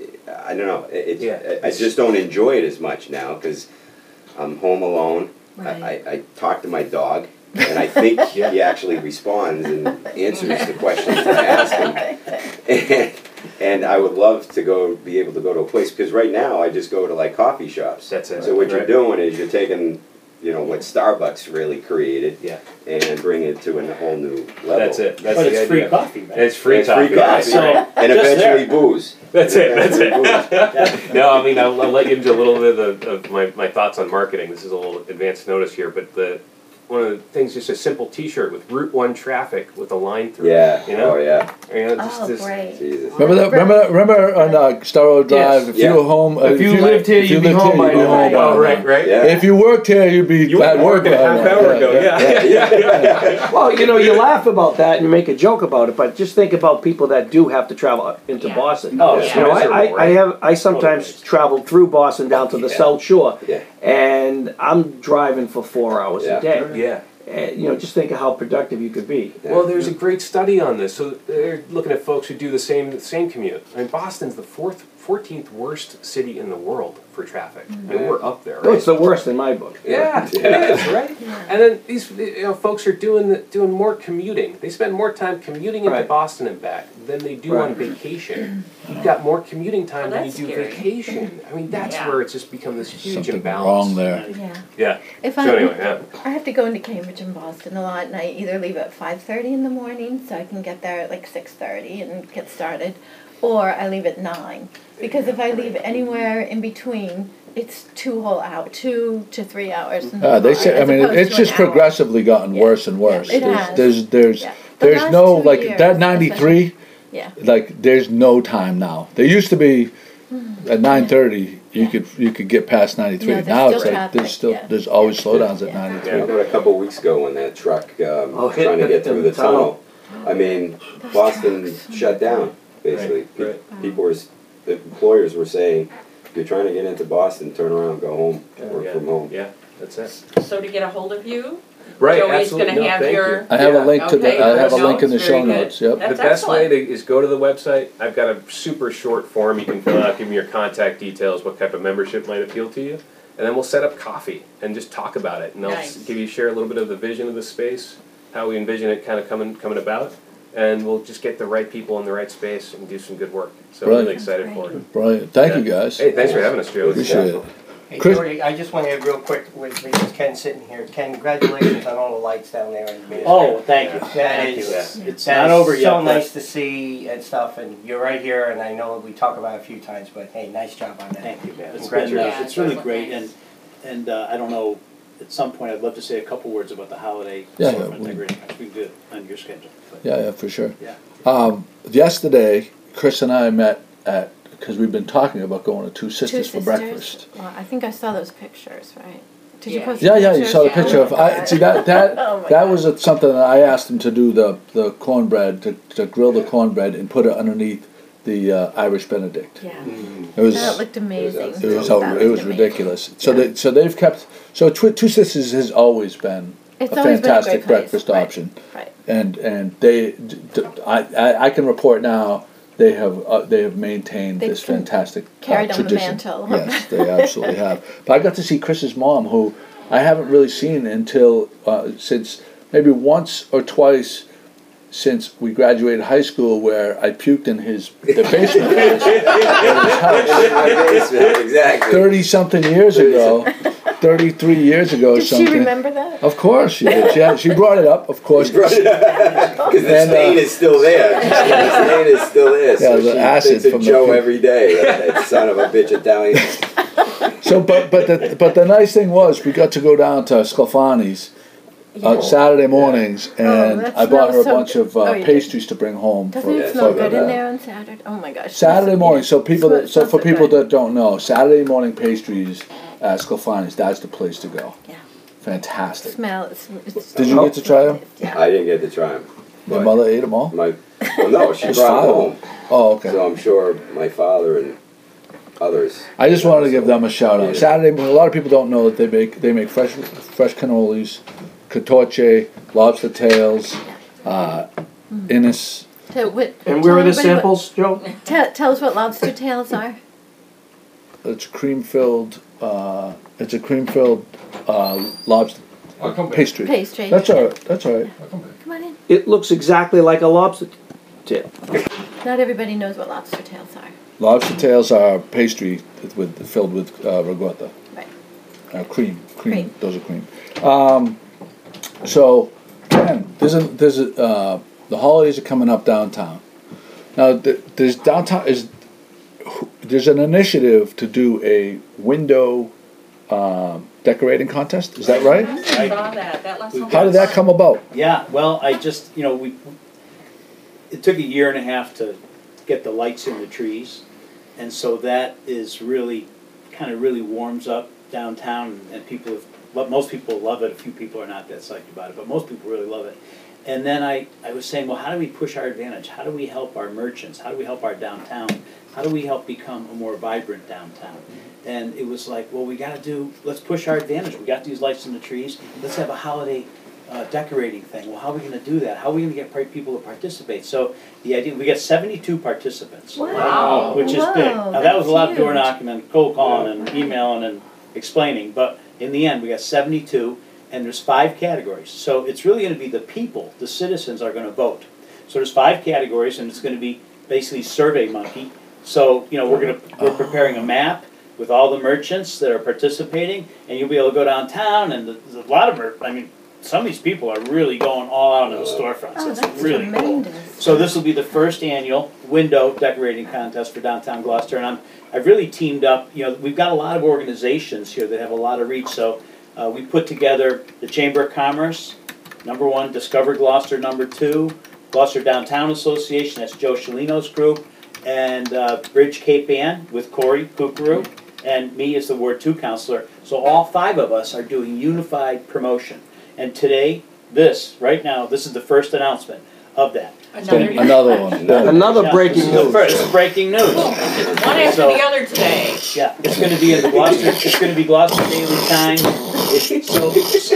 I don't know, it, it's, Yeah. I I just don't enjoy it as much now because I'm home alone. Right. I, I, I talk to my dog, and I think Yeah. he actually responds and answers the questions that I ask him. And, and I would love to go, be able to go to a place, because right now I just go to like coffee shops. That's it. So what you're Right. doing is you're taking, you know, what Starbucks really created, Yeah. and bringing it to a whole new level. That's it. That's But the it's free idea. coffee, man. And it's free It's coffee. free coffee, So, right? and just eventually there. booze. That's And it. That's eventually it. booze. No, I mean I'll, I'll let you into a little bit of, the, of my, my thoughts on marketing. This is a little advanced notice here, but the one of the things, just a simple T-shirt with Route One traffic with a line through. Yeah. it, You know. Oh yeah. You know, just, Oh, just, great. Jesus. Remember that? Remember, remember on uh, Star Road Drive. Yes. If Yeah. you were home, uh, If you lived here, if you'd be lived home here, by you'd be now. home by Oh, now. right, right. Yeah. If you worked here, you'd be You at were work working a by half now. hour ago. Yeah. Yeah. Well, you know, you laugh about that and you make a joke about it, but just think about people that do have to travel into Yeah. Boston. Oh, Yeah. You know, I, I, Miserable, I right? have I sometimes Totally. travel through Boston down to the Yeah. South Shore, Yeah. and I'm driving for four hours Yeah. a day. Yeah. And, you know, just think of how productive you could be. Yeah. Well, there's a great study on this. So they're looking at folks who do the same the same commute. I mean, Boston's the fourth, fourteenth worst city in the world for traffic. I mean, we're up there, Oh, right? it's the worst in my book. Yeah, Yeah. it is, right? And then these you know, folks are doing the, doing more commuting. They spend more time commuting into Right. Boston and back than they do on Right. vacation. You've got more commuting time Oh, than you that's do scary. vacation. I mean, that's Yeah. where it's just become this huge Something imbalance. wrong there. Yeah. Yeah. If So I anyway, yeah. I have to go into Cambridge and Boston a lot, and I either leave at five thirty in the morning, so I can get there at like six thirty and get started, or I leave at nine. Because if I leave anywhere in between, it's two whole hour, two to three hours. in the Uh, they car, say. I as mean, it, opposed it's to just an hour. progressively gotten Yeah. worse and worse. It there's, has. there's, there's, Yeah. The there's last no two like years, that ninety-three. Yeah. Like, there's no time now. There used to be Mm-hmm. at nine thirty. You could you could get past ninety-three. No, there's now it's still like traffic, there's still yeah. there's always slowdowns at Yeah. How ninety-three. about a couple of weeks ago when that truck um, Oh, hit trying to the- get through the the tunnel? I mean, Those Boston trucks. shut down basically. Right, Pe- right. People were, s- the employers were saying, if you're trying to get into Boston, turn around, go home, work yeah. from home. Yeah, that's it. So to get a hold of you, Right, Joey's absolutely. gonna No, have thank your- you. I have Yeah. a link to Okay, the. I have a those link in the notes, show very good. notes. Yep. That's the best way excellent. to, is go to the website. I've got a super short form you can fill out, give me your contact details, what type of membership might appeal to you, and then we'll set up coffee and just talk about it. And I'll Nice. s- give you share a little bit of the vision of the space, how we envision it kind of coming coming about, and we'll just get the right people in the right space and do some good work. So I'm really Brilliant. excited That's for it. Brilliant. Thank Yeah. you guys. Hey, thanks for having us, Joe. Appreciate it. Hey, Chris- Jordy, I just want to real quick, with because Ken's sitting here. Ken, congratulations on all the lights down there in Main Oh, thank you. That Thank is, you. It's that not is over yet. so but- nice to see and stuff, and you're right here, and I know we talk about it a few times, but hey, nice job on that. Thank you. It's been, uh, Congratulations. it's really Yeah, great, and, nice. and uh, I don't know, at some point, I'd love to say a couple words about the holiday Yeah, storefront yeah, we- decorating. We can do it on your schedule. but- Yeah, yeah, for sure. Yeah. Um, yesterday, Chris and I met at because we've been talking about going to Two Sisters Two for sisters. breakfast. Well, I think I saw those pictures, right? Did you Yeah. post? Yeah, the yeah, you pictures? saw the Yeah. picture of. Oh my I God. see that that Oh my that God. was a, something that I asked him to do the the cornbread to, to grill the cornbread and put it underneath the uh, Irish Benedict. Yeah. It was That looked amazing. it was That out- looked it was amazing. ridiculous. So Yeah. they so they've kept so Twi- Two Sisters has always been It's a always been a fantastic great place, breakfast right. option. Right. And and they, d- d- I, I I can report now they have uh, they have maintained They this can fantastic carry uh, down the tradition. mantle. Yes, they absolutely have. But I got to see Chris's mom, who I haven't really seen until uh, since maybe once or twice since we graduated high school, where I puked in his the basement of his, of his house In my basement, exactly. thirty something years ago, thirty three years ago or Did something. she remember that? Of course she did. She, had, she brought it up, of course. Because the And, uh, stain is still there. The stain is still there. So Yeah, the she acid thinks of from the Joe puke. every day. That, that son of a bitch Italian. So, but but the but the nice thing was we got to go down to Sclafani's uh, Saturday mornings, and that I bought her a smells so bunch good. of uh, Oh, you did. pastries to bring home. Doesn't for, it Yeah, smell for good the- in there on Saturday? Oh my gosh. Saturday morning. So people that so Smells for so people good. that don't know, Saturday morning pastries at Sclafani's, that's the place to go. Yeah. Fantastic. Smell. It's, it's Did you get to try them? Yeah. I didn't get to try them. Your mother ate them all. My, well, no, she There's brought five them of home. them. Oh, okay. So I'm sure my father and others. I just wanted to give them a shout out. Yeah. Saturday, a lot of people don't know that they make they make fresh fresh cannolis, catorce, lobster tails, uh, Innis. So what, And tell where are the everybody samples, Joe? What, tell, tell us what lobster tails are. It's cream filled. Uh, it's a cream filled uh, lobster pastry. Pastry. That's all right. That's all right. Come on in. It looks exactly like a lobster tail. Not everybody knows what lobster tails are. Lobster tails are pastry with filled with uh, ricotta. Right. Uh, cream, cream, Cream. Those are cream. Um, so, Ken, there's a there's a uh, the holidays are coming up downtown. Now, th- there's downtown is there's an initiative to do a window um, decorating contest. Is that right? I saw that, that last one. How did that come about? Yeah, well, I just, you know, we, it took a year and a half to get the lights in the trees. And so that is really, kind of really warms up downtown, and people have, well, most people love it. A few people are not that psyched about it, but most people really love it. And then I, I was saying, well, how do we push our advantage? How do we help our merchants? How do we help our downtown? How do we help become a more vibrant downtown? And it was like, well, we got to do, let's push our advantage. We got these lights in the trees. Let's have a holiday uh, decorating thing. Well, how are we going to do that? How are we going to get par- people to participate? So the idea, we got seventy-two participants. Wow. Which is Whoa, big. Now, that was a lot of that's door huge. knocking and cold calling and emailing and explaining. But in the end, we got seventy-two, and there's five categories. So it's really going to be the people, the citizens are going to vote. So there's five categories, and it's going to be basically Survey Monkey. So, you know, we're going to, we're preparing a map with all the merchants that are participating, and you'll be able to go downtown, and there's a lot of, mer- I mean, some of these people are really going all out in the storefronts. Oh, It's that's really cool. tremendous. So this will be the first annual window decorating contest for downtown Gloucester, and I'm, I've really teamed up, you know, we've got a lot of organizations here that have a lot of reach, so uh, we put together the Chamber of Commerce, number one, Discover Gloucester, number two, Gloucester Downtown Association, that's Joe Shalino's group, and uh, Bridge Cape Ann with Corey Kukuru, and me as the Ward two counselor. So all five of us are doing unified promotion. And today, this, right now, this is the first announcement of that. Another, Another one. Another Yeah, breaking this is the news. first breaking news. one after So- the other today. Yeah, it's going to be in the Gloucester. It's going to be Gloucester Daily Times. So,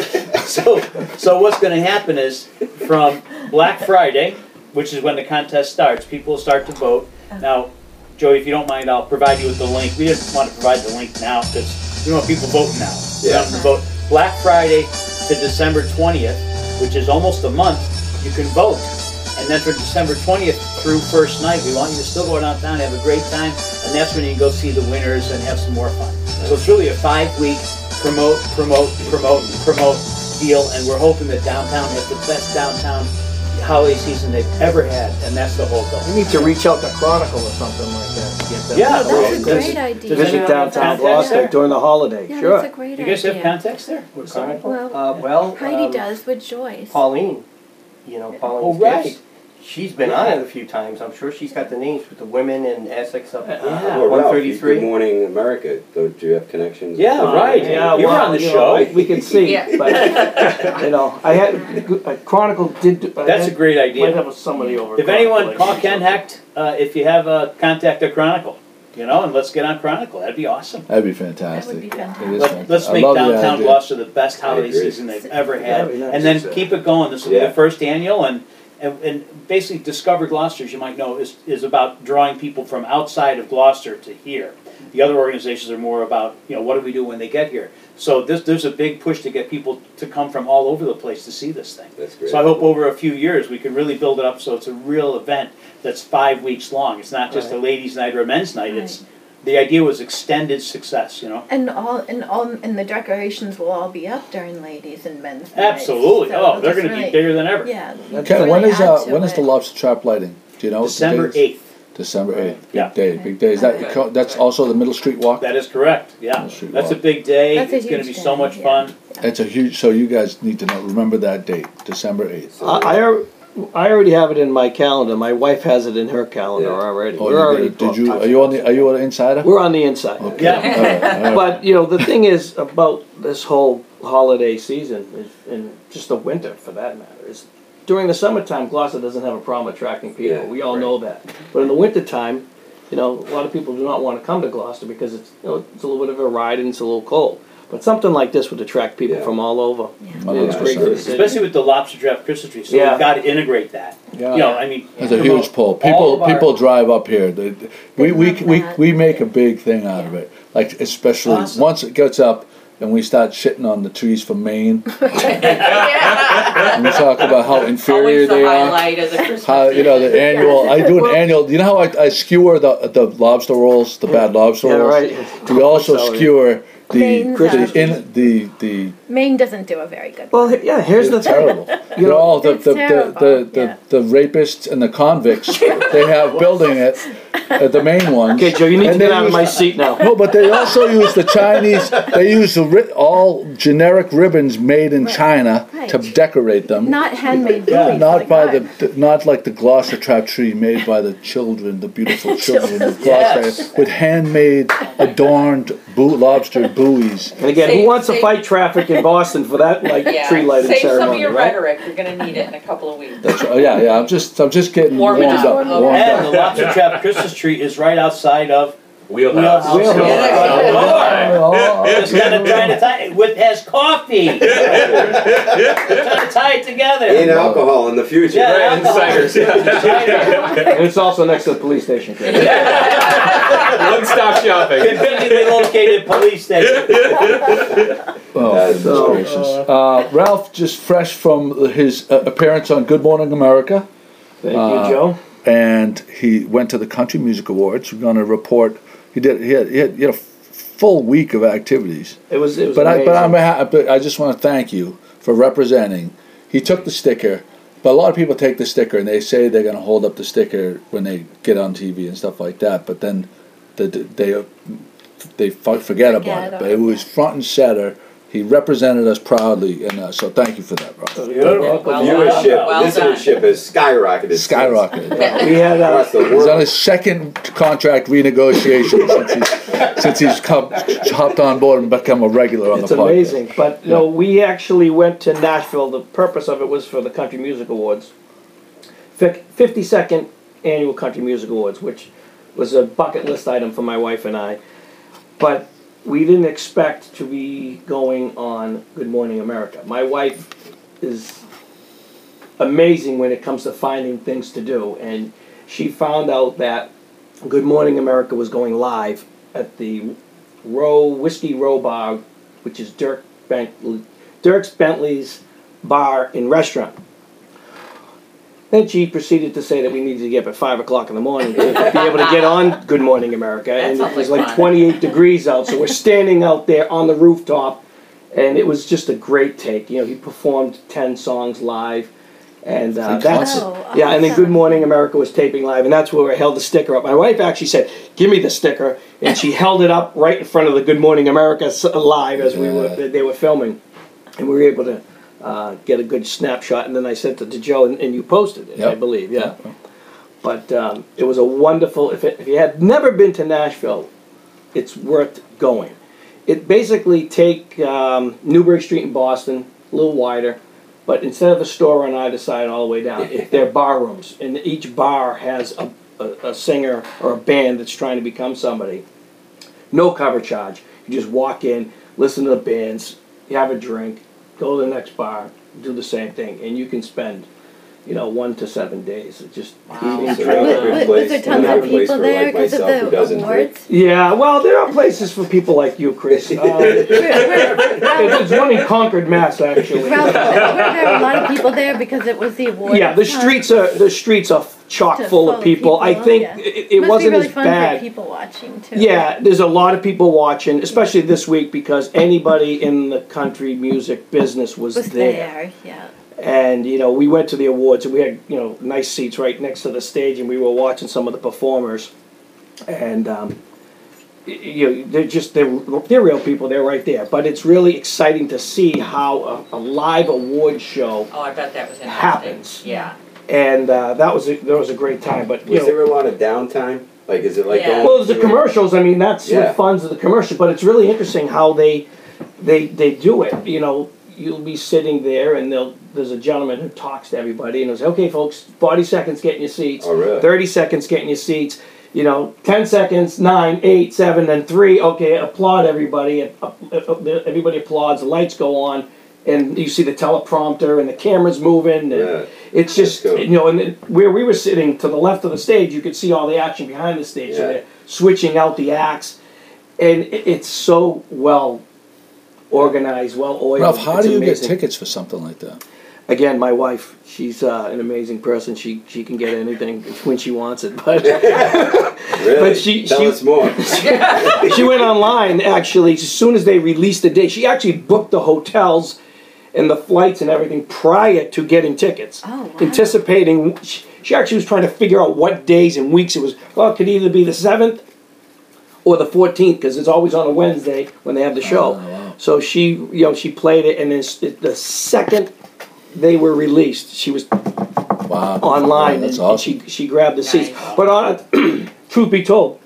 so, so what's going to happen is from Black Friday, which is when the contest starts, people will start to vote. Now, Joey, if you don't mind, I'll provide you with the link. We didn't want to provide the link now because we want people voting now. We want them to vote Black Friday to December twentieth, which is almost a month. You can vote. And then for December twentieth through first night, we want you to still go downtown, have a great time, and that's when you can go see the winners and have some more fun. So it's really a five-week promote, promote, promote, promote deal, and we're hoping that downtown has the best downtown holiday season they've ever had, and that's the whole goal. We need to reach out to Chronicle or something like that to get them. Yeah, Oh, that's a well, great does- idea. does Visit anyone have downtown contacts Gloucester there? during the holiday. Yeah, Sure. that's a great You guys idea. have contacts there with Chronicle? Well, Uh, well, Heidi um, does with Joyce. Pauline, you know, Pauline's Oh, right. Gifts. She's been on it a few times. I'm sure she's got the names with the women in Essex up at Yeah. Oh, one Ralph, thirty-three. Good Morning America. Don't you have connections? Yeah, Uh, right. Yeah, you were well, on the you show. know, we can see, Yeah. but, you know, I had, uh, Chronicle did, do- I That's a had- great might idea. have somebody over. If at anyone, Chronicle, call like, Ken Hecht, uh, if you have a contact at Chronicle, you know, and let's get on Chronicle. That'd be awesome. That'd be fantastic. That would be fantastic. It is Let, fantastic. let's I make love the downtown idea. Gloucester the best holiday agree. season they've ever had, That'd be nice. and then It's, uh, keep it going. This will be yeah. the first annual, and, and and basically Discover Gloucester, as you might know, is is about drawing people from outside of Gloucester to here. The other organizations are more about, you know, what do we do when they get here. So this, there's a big push to get people to come from all over the place to see this thing. That's great. So I hope over a few years we can really build it up so it's a real event that's five weeks long. It's not just a ladies' night or a men's night. It's the idea was extended success, you know. And all and all and the decorations will all be up during ladies and men's nights. Absolutely. So Oh, it'll they're just going to be really- bigger than ever. Yeah. Ken, when really is add uh, to when is the it. lobster trap lighting? Do you know? the December dates? eighth. December eighth. Big Yeah. day. Big day. Is that Okay. co- that's also the Middle Street Walk? That is correct. Yeah, Middle Street that's a Walk. big day. That's a It's going to be huge so day, much yeah. fun. It's a huge. So you guys need to know. Remember that date, December eighth. I, I al- I already have it in my calendar. My wife has it in her calendar Yeah. already. Oh, We're you already did, did booked. you? Are you on the? Are you an insider? We're on the inside. Okay. Yeah. All right, all right. But you know, the thing is about this whole holiday season, is, and just the winter for that matter, is during the summertime, Gloucester doesn't have a problem attracting people. Yeah, we all right. know that. But in the wintertime, you know, a lot of people do not want to come to Gloucester because it's, you know, it's a little bit of a ride and it's a little cold. But something like this would attract people Yeah. from all over. One It's hundred great for the percent. city. Especially with the lobster trap Christmas tree. So Yeah. we've got to integrate that. Yeah. You know, I mean, That's a promote huge pull. all People of our- people drive up here. They, we we, love we that. we make a big thing out of it. Like especially Awesome. once it gets up and we start shitting on the trees from Maine. Yeah. And we talk about how inferior Always the they are. highlight of the Christmas. How you know the annual? I do an Well- annual. You know how I, I skewer the the lobster rolls, the bad lobster Yeah, rolls. right. We also Celery. skewer the Maine's the out. in the the. Maine doesn't do a very good. Well, he- yeah, here's the It's thing. terrible. You know, all the It's the, the, terrible, the, the, yeah. the rapists and the convicts they have building it, uh, the main ones. Okay, Joe, you need And to get they out of use- my seat now. No, but they also use the Chinese. They use the ri- all generic ribbons made in China to Right. decorate them. Not handmade Yeah, buoys, not like by that. the, not like the Gloucester trap tree made by the children, the beautiful children of Yes. Gloucester, with handmade, adorned bu- lobster buoys. And again, who Save- wants to save- fight traffic in Boston for that like Yeah. tree lighting Save some of ceremony, your right? rhetoric. You're going to need it in a couple of weeks. That's right. Yeah, yeah. I'm just, I'm just getting Warm warmed it up. up. Warmed And the up. lobster trap Christmas tree is right outside of Wheelhouse. Wheelhouse. Wheelhouse. Oh, Lord. Oh, Just kind of trying to tie it with has coffee. Trying to tie it together. In alcohol in the future. Yeah, Right, alcohol. insiders. Yeah. And it's also next to the police station. Chris. One-stop shopping. Conveniently located police station. Oh, That's goodness gracious. Uh, Ralph just fresh from his uh, appearance on Good Morning America, Thank Uh, you, Joe. and he went to the Country Music Awards. We're going to report. He did. He had, he had, he had a full week of activities. It was it was But I, amazing. but I'm ha- but I just want to thank you for representing. He took the sticker, but a lot of people take the sticker and they say they're going to hold up the sticker when they get on T V and stuff like that. But then the, they they forget, forget about it. But it was front and center. He represented us proudly, and uh, so thank you for that, Rob. You're welcome. Well Viewership, Well listenership has skyrocketed. Skyrocketed. We had uh, Across the He's on world. his second contract renegotiation since he's, since he's come, hopped on board and become a regular on it's the podcast. amazing. But you know, we actually went to Nashville. The purpose of it was for the Country Music Awards, fifty-second annual Country Music Awards, which was a bucket list item for my wife and I. But we didn't expect to be going on Good Morning America. My wife is amazing when it comes to finding things to do, and she found out that Good Morning America was going live at the Row Whiskey Row Bar, which is Dirk Bentley, Dirk Bentley's bar and restaurant. Then she proceeded to say that we needed to get up at five o'clock in the morning to be able to get on Good Morning America, That and it sounds was like like fun. twenty-eight degrees out, so we're standing out there on the rooftop, and it was just a great take. You know, he performed ten songs live, and uh, Free that's concert. yeah. And then Awesome. Good Morning America was taping live, and that's where I held the sticker up. My wife actually said, "Give me the sticker," and she held it up right in front of the Good Morning America s- live as we were Yeah. they were filming, and we were able to uh, get a good snapshot. And then I sent it to Joe, and, and you posted it, I Yep. believe, yeah. But um, it was a wonderful. If, it, if you had never been to Nashville, it's worth going. It basically take um, Newbury Street in Boston, a little wider, but instead of a store on either side all the way down, it, they're bar rooms, and each bar has a, a, a singer or a band that's trying to become somebody. No cover charge. You just walk in, listen to the bands, you have a drink, go to the next bar, do the same thing, and you can spend, you know, one to seven days. It's just Wow. eating, So drinking. another good Was, place, was there tons another of place people for there like because of myself who the doesn't drink. awards? Yeah, well, there are places for people like you, Chris. Uh, there's one in Concord, Mass, actually. Ralph, were there a lot of people there because it was the awards? Yeah, the time? streets are the streets are chock To full of people. I think yeah. it, it Must wasn't be really as fun bad. for people watching too. Yeah, there's a lot of people watching, especially this week because anybody in the country music business was, was there. there. Yeah. And you know, we went to the awards and we had, you know, nice seats right next to the stage, and we were watching some of the performers. And um, y- you know, they're just they're they're real people. They're right there. But it's really exciting to see how a, a live award show Oh, I bet that was interesting. happens. Yeah. And uh, that was a, that was a great time. But you Was know, there a lot of downtime? Like, is it like Yeah. going well, there's the through- commercials. I mean, that's Yeah. what funds the commercial. But it's really interesting how they they they do it. You know, you'll be sitting there, and they'll there's a gentleman who talks to everybody, and he'll say, "Okay, folks, forty seconds getting your seats. Oh, really? thirty seconds getting your seats. You know, ten seconds, nine, eight, seven, then three. Okay, applaud everybody. And, uh, uh, everybody applauds. The lights go on." And you see the teleprompter and the cameras moving. And Yeah. it's just, That's cool. you know, and then where we were sitting to the left of the stage, you could see all the action behind the stage. So Yeah. they're switching out the acts. And it- it's so well organized, well oiled. Ralph, how It's do you get amazing. tickets for something like that? Again, my wife, she's uh, an amazing person. She she can get anything when she wants it. But Really? But she- Tell she- us more. she went online, actually, as soon as they released the date. She actually booked the hotels and the flights and everything prior to getting tickets. Oh, wow. Anticipating, she, she actually was trying to figure out what days and weeks it was. Well, it could either be the seventh or the fourteenth, because it's always on a Wednesday when they have the show. Oh, wow. So she, you know, she played it, and then s- the second they were released, she was Wow. online, Yeah, that's and, awesome. and she she grabbed the seats. Nice. But on, truth be told,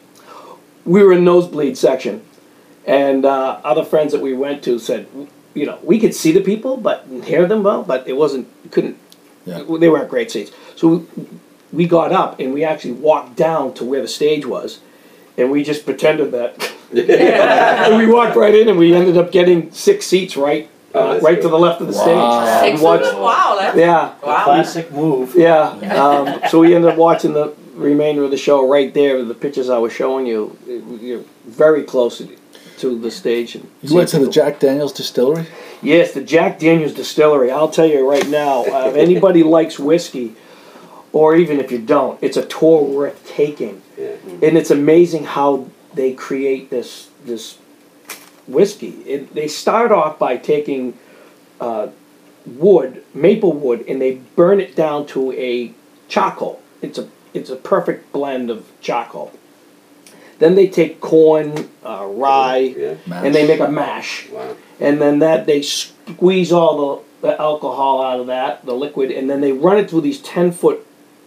we were in nosebleed section, and uh, other friends that we went to said, you know, we could see the people, but hear them well, but it wasn't, couldn't. Yeah. They weren't great seats. So we, we got up and we actually walked down to where the stage was, and we just pretended that. And we walked right in, and we ended up getting six seats right, Oh, uh, that's right good. to the left of the Wow. stage. Six We of watched- them? Wow, that's Yeah. wow. Classic move. Yeah. Um, so we ended up watching the remainder of the show right there. The pictures I was showing you, it- you're very close to the stage. And You went to the Jack Daniels distillery? Yes, the Jack Daniels Distillery. I'll tell you right now, uh, if anybody likes whiskey, or even if you don't, it's a tour worth taking. Yeah. And it's amazing how they create this this whiskey. It, they start off by taking uh, wood, maple wood, and they burn it down to a charcoal. It's a it's a perfect blend of charcoal. Then they take corn, uh, rye, Yeah. and they make a mash. Wow. And then that they squeeze all the, the alcohol out of that, the liquid, and then they run it through these ten foot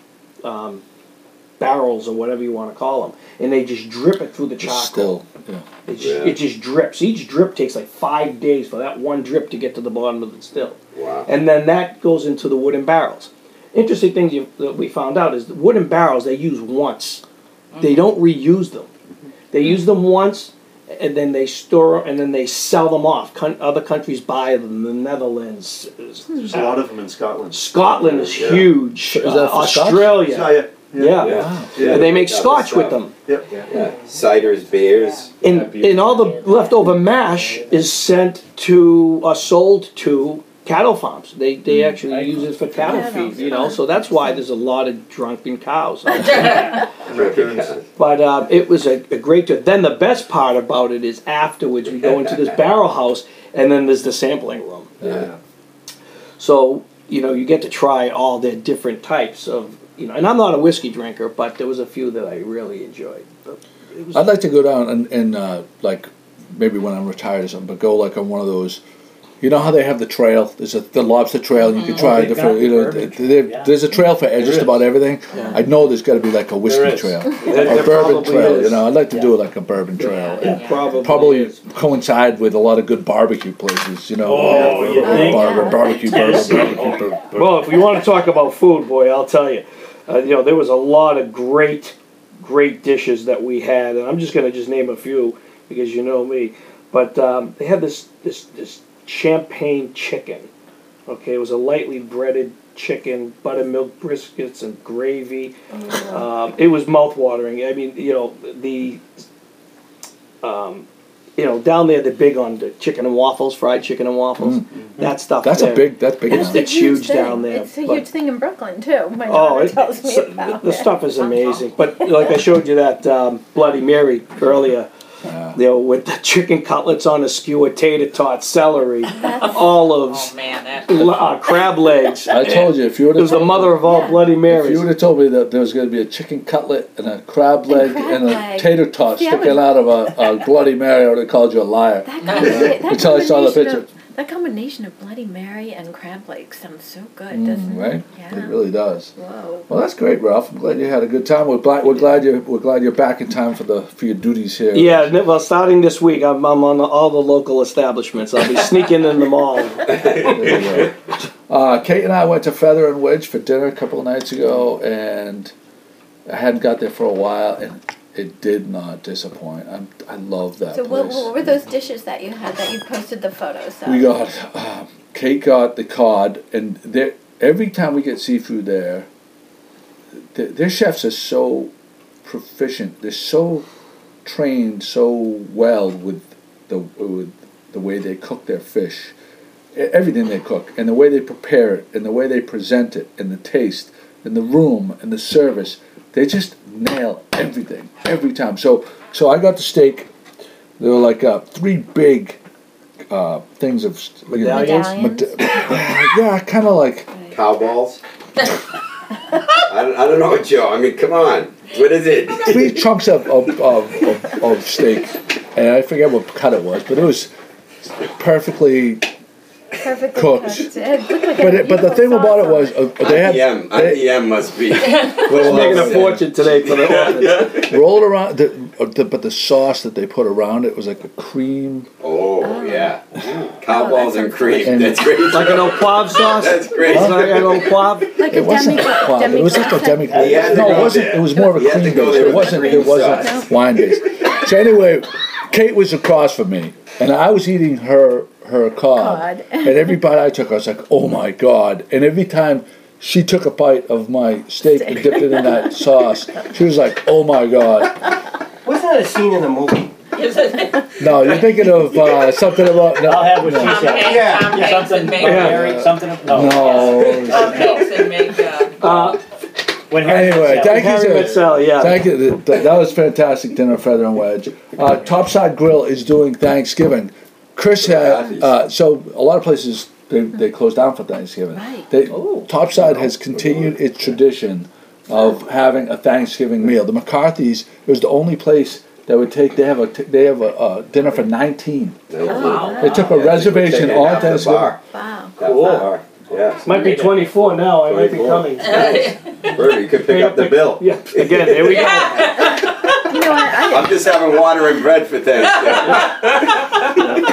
um, barrels or whatever you want to call them, and they just drip it through the charcoal. Still, yeah. It just, Yeah. it just drips. Each drip takes like five days for that one drip to get to the bottom of the still. Wow. And then that goes into the wooden barrels. Interesting thing you, that we found out is the wooden barrels they use once. They don't reuse them. They use them once, and then they store, and then they sell them off. Con- other countries buy them. The Netherlands, There's a lot of them in Scotland. Scotland is Yeah. huge. Is that Uh, for Scotch? Australia, Yeah, yeah. yeah. Yeah. Yeah. And they make Yeah, scotch that's with stuff. them. Yep. Yeah. Ciders, beers. And, and all the leftover mash is sent to, or sold to cattle farms. They they actually use it for cattle Cattle. feed, you know, so that's why there's a lot of drunken cows. Drinking. But uh, it was a, a great tour. Then the best part about it is afterwards we go into this barrel house, and then there's the sampling room. Yeah. So, you know, you get to try all their different types of, you know, and I'm not a whiskey drinker, but there was a few that I really enjoyed. But it was, I'd like to go down and, and uh, like maybe when I'm retired or something, but go like on one of those. You know how they have the trail? There's a the lobster trail, and you can try Oh, they've different. got You the know, bourbon th- there- yeah. there's a trail for just is. about everything. Yeah. I know there's got to be like a whiskey There is. trail, There- a there bourbon probably trail. is. You know, I'd like to Yeah. do like a bourbon trail. yeah, and probably. Probably is. coincide with a lot of good barbecue places. You know, Oh, you think? Bar- barbecue, bourbon, Tennessee. barbecue, bourbon. Well, if we want to talk about food, boy, I'll tell you. Uh, you know, there was a lot of great, great dishes that we had, and I'm just going to just name a few because you know me. But um, they had this this this champagne chicken. Okay, it was a lightly breaded chicken, buttermilk briskets, and gravy. Um, it was mouth-watering. I mean, you know, the um, you know down there they're big on the chicken and waffles, fried chicken and waffles. That stuff. That's there. a big. That's big. It's now. the- huge thing. down there, It's a but- huge thing in Brooklyn too. My Oh, daughter it, tells me so- about the, the it. stuff is amazing. But like I showed you that um, Bloody Mary earlier, Yeah. you know, with the chicken cutlets on a skewer, tater tots, celery, olives, Oh man, that. l- uh, crab legs. I told you if you would It was have the mother of all Yeah. Bloody if you Marys. would have told me that there was going to be a chicken cutlet and a crab leg crab and, a leg. tater tot See, I sticking was- out of a, a Bloody Mary, I would have called you a liar. That, combina- that Until I saw the combination picture. of, that combination of Bloody Mary and crab legs sounds so good, doesn't Mm, right? it? Yeah. It really does. Whoa. Well, that's great, Ralph. I'm glad you had a good time. We're glad we're glad you we're glad you're back in time for the for your duties here. Yeah, n- well, starting this week, I'm, I'm on all the local establishments. I'll be sneaking in the mall. There you go. Uh, Kate and I went to Feather and Wedge for dinner a couple of nights ago, and I hadn't got there for a while, and it did not disappoint. I'm, I love that So what, place. what were those dishes that you had that you posted the photos of? We got uh, Kate got the cod, and there every time we get seafood there, th- their chefs are so proficient. They're so trained so well with the with the way they cook their fish, E- everything they cook, and the way they prepare it, and the way they present it, and the taste, and the room, and the service. They just nail everything every time. So so I got the steak. There were like uh, three big uh, things of st- you know, Medallions? Medallions? Meda- yeah, kind of like Cow balls? I, don't, I don't know, Joe. I mean, come on. What is it? three chunks of of, of, of of steak, and I forget what cut it was, but it was perfectly. Perfectly cooked. cooked. It looked like But a it, but the beautiful thing about it sauce was on uh, they had I M. they, I M must be. We're making a fortune today for the office. roll it around. The, uh, the, but the sauce that they put around it was like a cream. Oh, yeah. Cow Oh, balls that and sounds cream. good. That's great. Like an old poivre sauce? That's great. It's like an old poivre? Like It a wasn't demi a quad, it was like a demi. He had to No, it go wasn't. there. It was more of a He had to cream go base. there It with wasn't. the It cream wasn't sauce. wine based. So anyway, Kate was across from me, and I was eating her her cod, Cod. and every bite I took, I was like, "Oh my god!" And every time she took a bite of my steak and dipped it in that sauce, she was like, "Oh my god!" Wasn't that a scene in a movie? Is it? No, you're thinking of uh, something about. No, I'll have what she no. Tom said. Hanks, Yeah, Tom Yeah, Hanks something, and Meg. Yeah. Mary, something, no. No. Tom Hanks and Meg. Uh, Uh, When Harry Anyway, Met thank Sally. you, Harry sir. Met Sally, yeah. Thank you. Th- th- That was fantastic dinner, Feather and Wedge. Uh, Topside Grill is doing Thanksgiving. Chris had, uh, so a lot of places they they closed down for Thanksgiving. Right. They, Oh. Topside has continued its tradition of having a Thanksgiving meal. The McCarthy's it was the only place that would take. They have a t- they have a, a dinner for nineteen. Wow. They took a Yeah, reservation they would take it on half the Thanksgiving. bar. Wow. Half the Cool. bar. Yes. Might be twenty-four now. I might be twenty-four. coming. Bert, you could pick up the bill. Yeah. Again, there we go. You know what? I, I'm just having water and bread for Thanksgiving.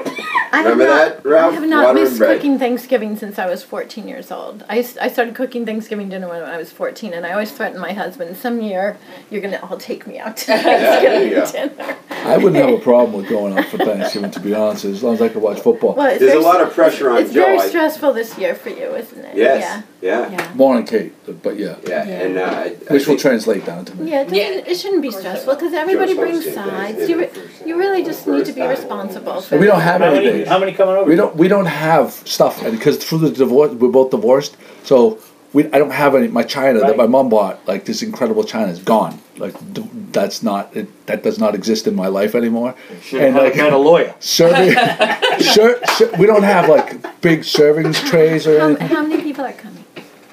I have Remember not, that, Ralph? I have not Water and missed bread. cooking Thanksgiving since I was fourteen years old. I, s- I started cooking Thanksgiving dinner when I was fourteen, and I always threatened my husband, some year you're going to all take me out to Yeah, there you Thanksgiving go. dinner. I wouldn't have a problem with going out for Thanksgiving, to be honest, as long as I could watch football. Well, it's There's a very lot s- of pressure on It's Joe. very I- stressful this year for you, isn't it? Yes. Yeah. Yeah. Yeah. Morning, Kate, but yeah, Yeah. Yeah. And uh, I, I which will think- translate down to me. Yeah, it, doesn't, Yeah. it shouldn't be Of course it stressful will. because everybody Joe's brings hosting sides. You, re- Thanksgiving. you really just need to be First time. responsible for We don't that. have How many, anything. how many coming over? We don't. We don't have stuff, and because through the divorce, we're both divorced. So we. I don't have any. My china that Right. my mom bought, like this incredible china, is gone. Like d- that's not. It, that does not exist in my life anymore. Should have like had a lawyer. serving. ser, ser, we don't have like big servings trays or How, anything. how many people are coming?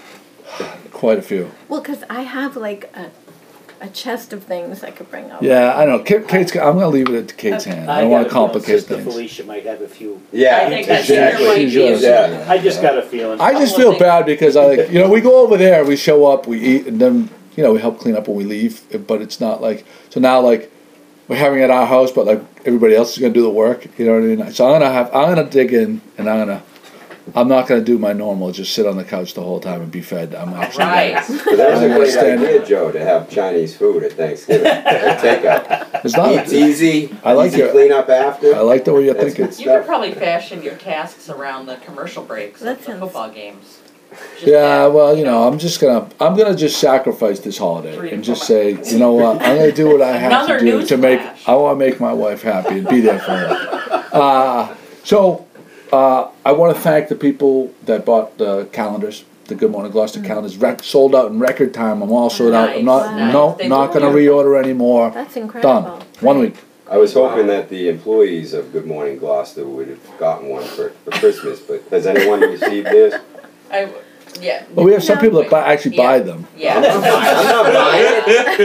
Quite a few. Well, because I have like a, a chest of things I could bring over. Yeah, I know. Kate, Kate's. I'm gonna leave it at Kate's hand. I don't want to complicate Sister things. Felicia might have a few. Yeah. I think that's exactly. your might be. Yeah. I just got a feeling. I just feel bad because I like you know we go over there, we show up, we eat, and then you know we help clean up when we leave. But it's not like so now like we're having it at our house, but like everybody else is gonna do the work. You know what I mean? So I'm gonna have I'm gonna dig in and I'm gonna I'm not gonna do my normal, just sit on the couch the whole time and be fed. I'm actually Right. But that was a I great understand. idea, Joe, to have Chinese food at Thanksgiving. Take out. It's not. It's easy. I like easy your- clean up after. I like the way you're That's thinking. good You could stuff. probably fashion your tasks around the commercial breaks That of the sounds- football games. Just Yeah, that, well, you know, I'm just gonna I'm gonna just sacrifice this holiday Three and to just four say, you know what, I'm gonna do what I have Another to do to make newsflash. I want to make my wife happy and be there for her. Uh, so uh, I want to thank the people that bought the calendars, the Good Morning Gloucester calendars, rec- sold out in record time. I'm all sold out. I'm not Nice, no nice. They not do gonna wonderful. reorder anymore. That's incredible. Done. One week. I was hoping that the employees of Good Morning Gloucester would have gotten one for, for Christmas, but has anyone received theirs? I, yeah. But we have some No. people that buy, actually buy Yeah. them. I'm Yeah. not buying, I'm not buying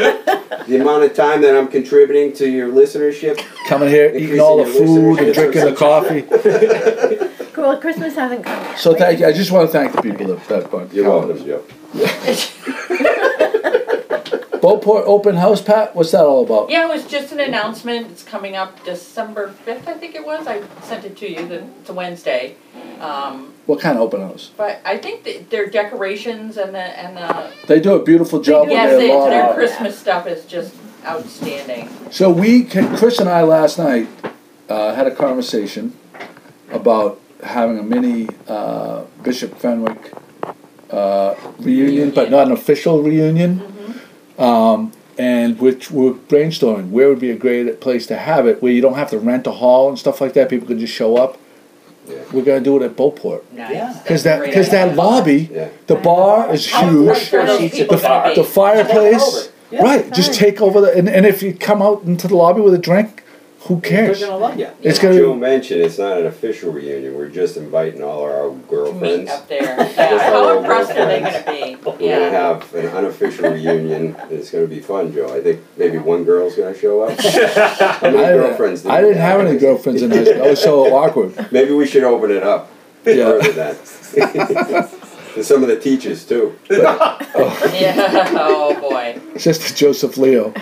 it. The amount of time that I'm contributing to your listenership. Coming here, eating all the Increasing food your and drinking the coffee. Well, Christmas hasn't come yet. So thank you. I just want to thank the people that, that bought the You're calendars. welcome, Joe. Beauport open house, Pat. What's that all about? Yeah, it was just an announcement. It's coming up December fifth, I think it was. I sent it to you. the- It's a Wednesday. Um, What kind of open house? but I think that their decorations and the and the They do a beautiful job with yes, their they, lobby. their Christmas stuff is just outstanding. So we, can, Chris and I last night uh, had a conversation about having a mini uh, Bishop Fenwick uh, reunion, but not an official reunion. Um, and which we're brainstorming where would be a great place to have it, where you don't have to rent a hall and stuff like that. People can just show up. Yeah. We're gonna do it at Beauport Nice. Yeah. because That's a that great because that idea. lobby, Yeah. the bar is How huge. much are those Seats at people the gonna bar. be? The fireplace, Yeah. right? Just take over the and, and if you come out into the lobby with a drink, who They're cares? gonna love you. It's Yeah. gonna Joe be, mentioned it's not an official reunion. We're just inviting all our Meet girlfriends. up there. Just Yeah. our How old impressed are they girlfriends. gonna be? We're Yeah. gonna have an unofficial reunion. It's gonna be fun, Joe. I think maybe one girl's gonna show up. How many I, girlfriends? did I you didn't have any girlfriends in high school. I was so awkward. Maybe we should open it up Yeah. further then. To some of the teachers too. But Yeah. Oh boy. Sister Joseph Leo.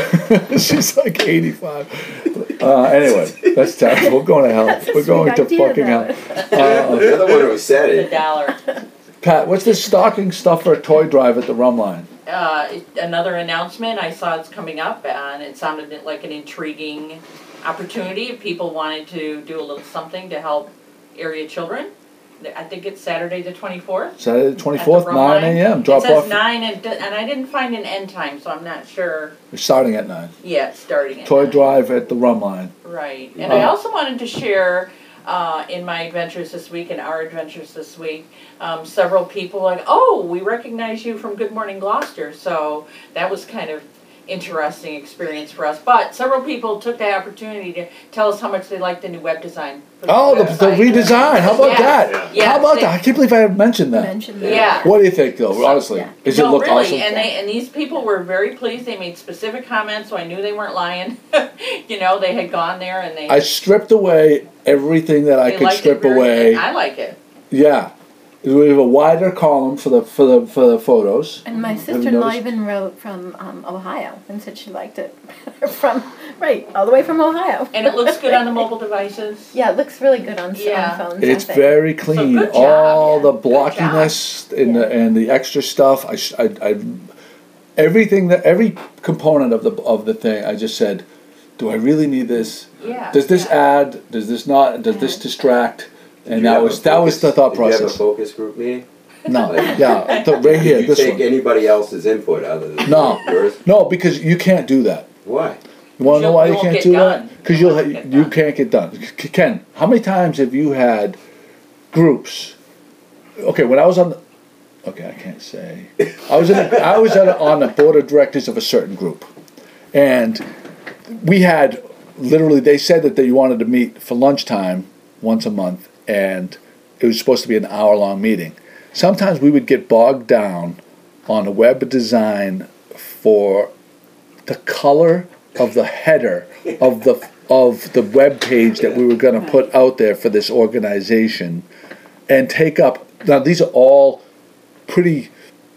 She's like eighty-five. Uh, anyway, that's terrible. We're going to hell. That's a We're going sweet to idea, fucking though. hell. Uh, you're the one who said The it. dollar. Pat, what's this stocking stuffer toy drive at the rum line? Uh, it- another announcement. I saw it's coming up, and it sounded like an intriguing opportunity. If people wanted to do a little something to help area children, I think it's Saturday the twenty-fourth. Saturday the twenty-fourth, nine a.m. Drop It says off. nine, and, and I didn't find an end time, so I'm not sure. We're starting at nine. Yeah, it's starting at Toy nine. drive at the rum line. Right, and I Uh, also wanted to share uh, in my adventures this week and our adventures this week, um, several people like, oh, we recognize you from Good Morning Gloucester, so that was kind of interesting experience for us. But several people took the opportunity to tell us how much they liked the new web design. for Oh, the, the website. redesign. How about Yes. that? Yes, How about they- that? I can't believe I haven't mentioned that. Mention that. Yeah. What do you think, though? Honestly, Yeah. does no, it look really, awesome? and they and these people were very pleased. They made specific comments, so I knew they weren't lying. You know, they had gone there and they. I stripped away everything that I they could liked it strip very- away. I like it. Yeah, we have a wider column for the for the for the photos. And my Have you sister-in-law noticed? even wrote from um, Ohio and said she liked it from right all the way from Ohio. And it looks good on the mobile devices. Yeah, it looks really good on, Yeah. on phones. It's I think. very clean. good job, All yeah. the Good blockiness and the Yeah. and the extra stuff. I, sh- I, I everything that every component of the of the thing. I just said, do I really need this? Yeah. Does this yeah. add? Does this not? Does this Yeah. distract? Did And you that have was a that was focus- the thought Did you have a process. focus group meeting? No, yeah, the, right here, Did you this take one. anybody else's input other than No. yours? No, because you can't do that. Why? You want to know You'll- why you you won't can't get do done. that? Because You you'll won't ha- get you done. can't get done. K- Ken, how many times have you had groups? Okay, when I was on, the, okay, I can't say. I was in. A, I was at a, on the board of directors of a certain group, and we had literally. They said that they wanted to meet for lunchtime once a month, and it was supposed to be an hour long meeting. Sometimes we would get bogged down on a web design for the color of the header of the of the web page that we were going to put out there for this organization, and take up. Now these are all pretty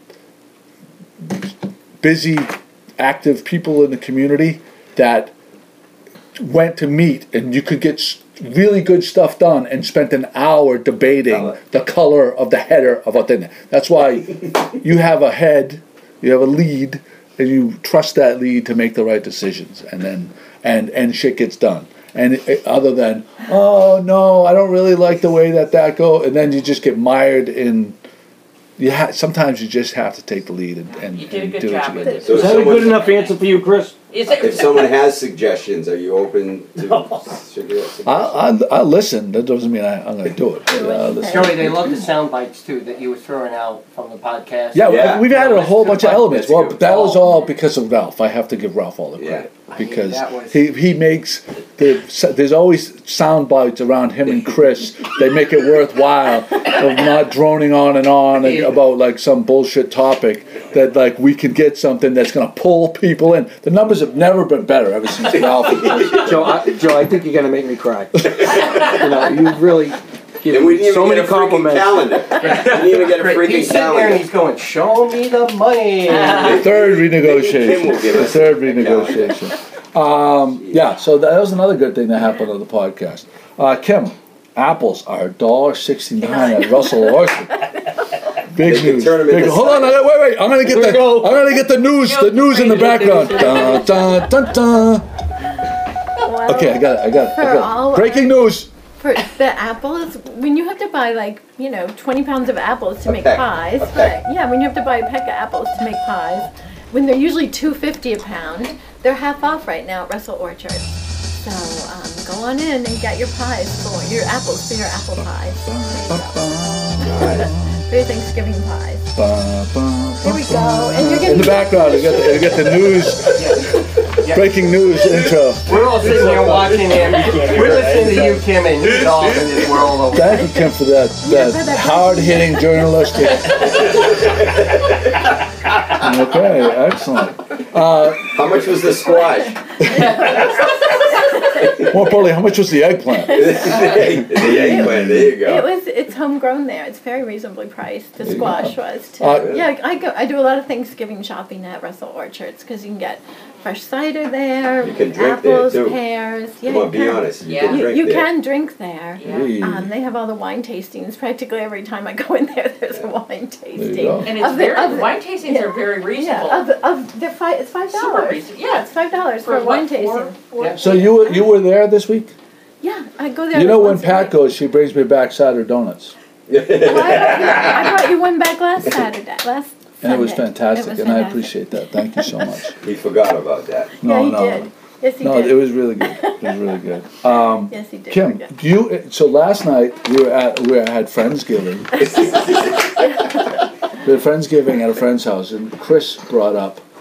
busy, active people in the community that went to meet, and you could get s- really good stuff done, and spent an hour debating Color. the color of the header of what they. That's why you have a head, you have a lead, and you trust that lead to make the right decisions, and then and and shit gets done. And it, it- other than, oh no, I don't really like the way that that go, and then you just get mired in. You ha- sometimes you just have to take the lead and, and, You did a and good do job what you with got it. So Is if that a someone, good enough answer for you, Chris? Is it? if someone has suggestions, are you open to suggestions? I, I, I listen. That doesn't mean I, I'm going to do it. But, uh, listen. Joey, they love the sound bites too that you were throwing out from the podcast. Yeah, Yeah. we've added a whole bunch of elements. That's Well, good. but that was all because of Ralph. I have to give Ralph all the Yeah. credit I mean, because that was- he he makes the there's always sound bites around him and Chris. They make it worthwhile of not droning on and on and about like some bullshit topic that like we can get something that's going to pull people in. The numbers have never been better ever since Ralph. Joe, I, Joe, I think you're gonna make me cry. You know, you really give And we me didn't so even many get a freaking compliments. calendar. We didn't even get a He's freaking sitting there and calendar. he's going, "Show me the money." Third Maybe Kim renegotiation. will give The us third a calendar. renegotiation. Um, yeah, so that was another good thing that happened on the podcast. Uh, Kim, apples are one dollar sixty-nine at Russell Orchard. Big They can news. turn 'em Big, into hold on, I got- wait, wait. I'm gonna get Here the. we go. I'm gonna get the news. The news in the background. Dun, dun, dun, dun. Well, Okay, I got it. I got it. For I got it. all- Breaking news. For the apples, when you have to buy like, you know, twenty pounds of apples to A make peck. pies, A peck. but yeah, when you have to buy a peck of apples to make pies, when they're usually two fifty a pound, they're half off right now at Russell Orchard. So um, go on in and get your pies for your apples for your apple pies. There you go. For your Thanksgiving pies. Ba, ba, Here we go. And you're In getting the background, I got the, I got the news. Breaking news intro. We're all sitting here watching him. We're listening to you, Kim, and he's off in this world over there. Thank you, Kim, for that, Yeah, for that that hard-hitting journalistic. Okay, excellent. Uh, How much was the squash? more importantly, how much was the eggplant? the eggplant, there you It go. was. It's homegrown there. It's very reasonably priced. The There you squash go. was too. Uh, yeah, I go. I do a lot of Thanksgiving shopping at Russell Orchards because you can get fresh cider there, You can drink there, apples, too. pears. Yeah, Come on, you be can. honest. You Yeah. can You, drink you there. can drink there. Yeah. Hey, Um, they have all the wine tastings. Practically every time I go in there, there's a wine tasting. go. And it's Of the- very, of the- wine tastings yeah. are very reasonable. Yeah, of, of they're five. It's five Super dollars. reasonable. Yeah. it's five dollars for, a what, wine four- tasting. four- Yeah. So you were you were there this week? Yeah, I go there. You know when once a Pat week. goes, she brings me back cider donuts, Well, I, brought you, I brought you one back last Saturday. Last. and it was Sunday. fantastic, It was and I fantastic. appreciate that. Thank you so much. He forgot about that. No, yeah, he no, did. Yes, he no, did. it was really good. It was really good. Um, yes, he did. Kim, forget. do you? So last night we were at we were had Friendsgiving. we had Friendsgiving at a friend's house, and Chris brought up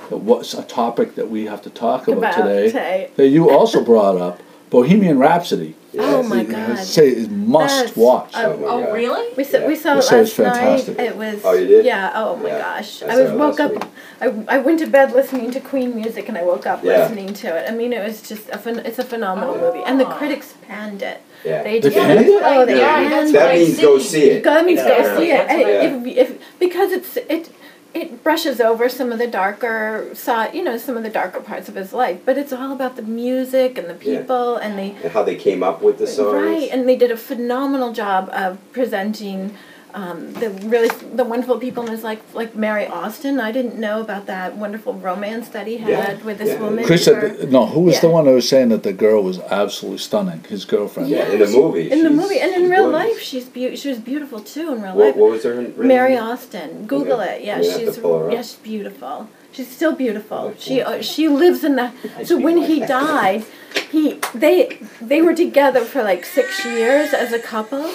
what's a topic that we have to talk about, About today, today. that you also brought up, Bohemian Rhapsody. Oh Yes. my I God. say it's must That's- watch. I- Oh my Oh, God. really? We saw, Yeah. we saw They it say it's last fantastic. night. It was. Oh, you did? Yeah. Oh my Yeah. gosh. I I, saw was it woke last up. week. I, I went to bed listening to Queen music, and I woke up Yeah. listening to it. I mean, it was just a phen- it's a phenomenal Oh. movie, and the critics panned it. Yeah. They They did. panned it? Oh, they Yeah, panned that's it. what That I means go see. see it. That means go Exactly. see it. That's what And if, if, because it's it it brushes over some of the darker side, you know, some of the darker parts of his life. But it's all about the music and the Yeah. people and the And how they came up with the songs. right. And they did a phenomenal job of presenting. Um, the really the wonderful people in his life, like Mary Austin. I didn't know about that wonderful romance that he had Yeah. with this Yeah. woman. Chris for- said, that- no, who was the Yeah. one who was saying that the girl was absolutely stunning? His girlfriend. Yeah, in the movie. in the she's- movie and in she's real gorgeous. life, she's be- she was beautiful too in real What, life. what was her real Mary name? Austin. Google Okay. it. Yeah, I'm gonna have to she's pull her up. yeah, she's beautiful. She's still beautiful. Oh, She cool. uh, she lives in the. I So speak when like he that. died, he they they were together for like six years as a couple.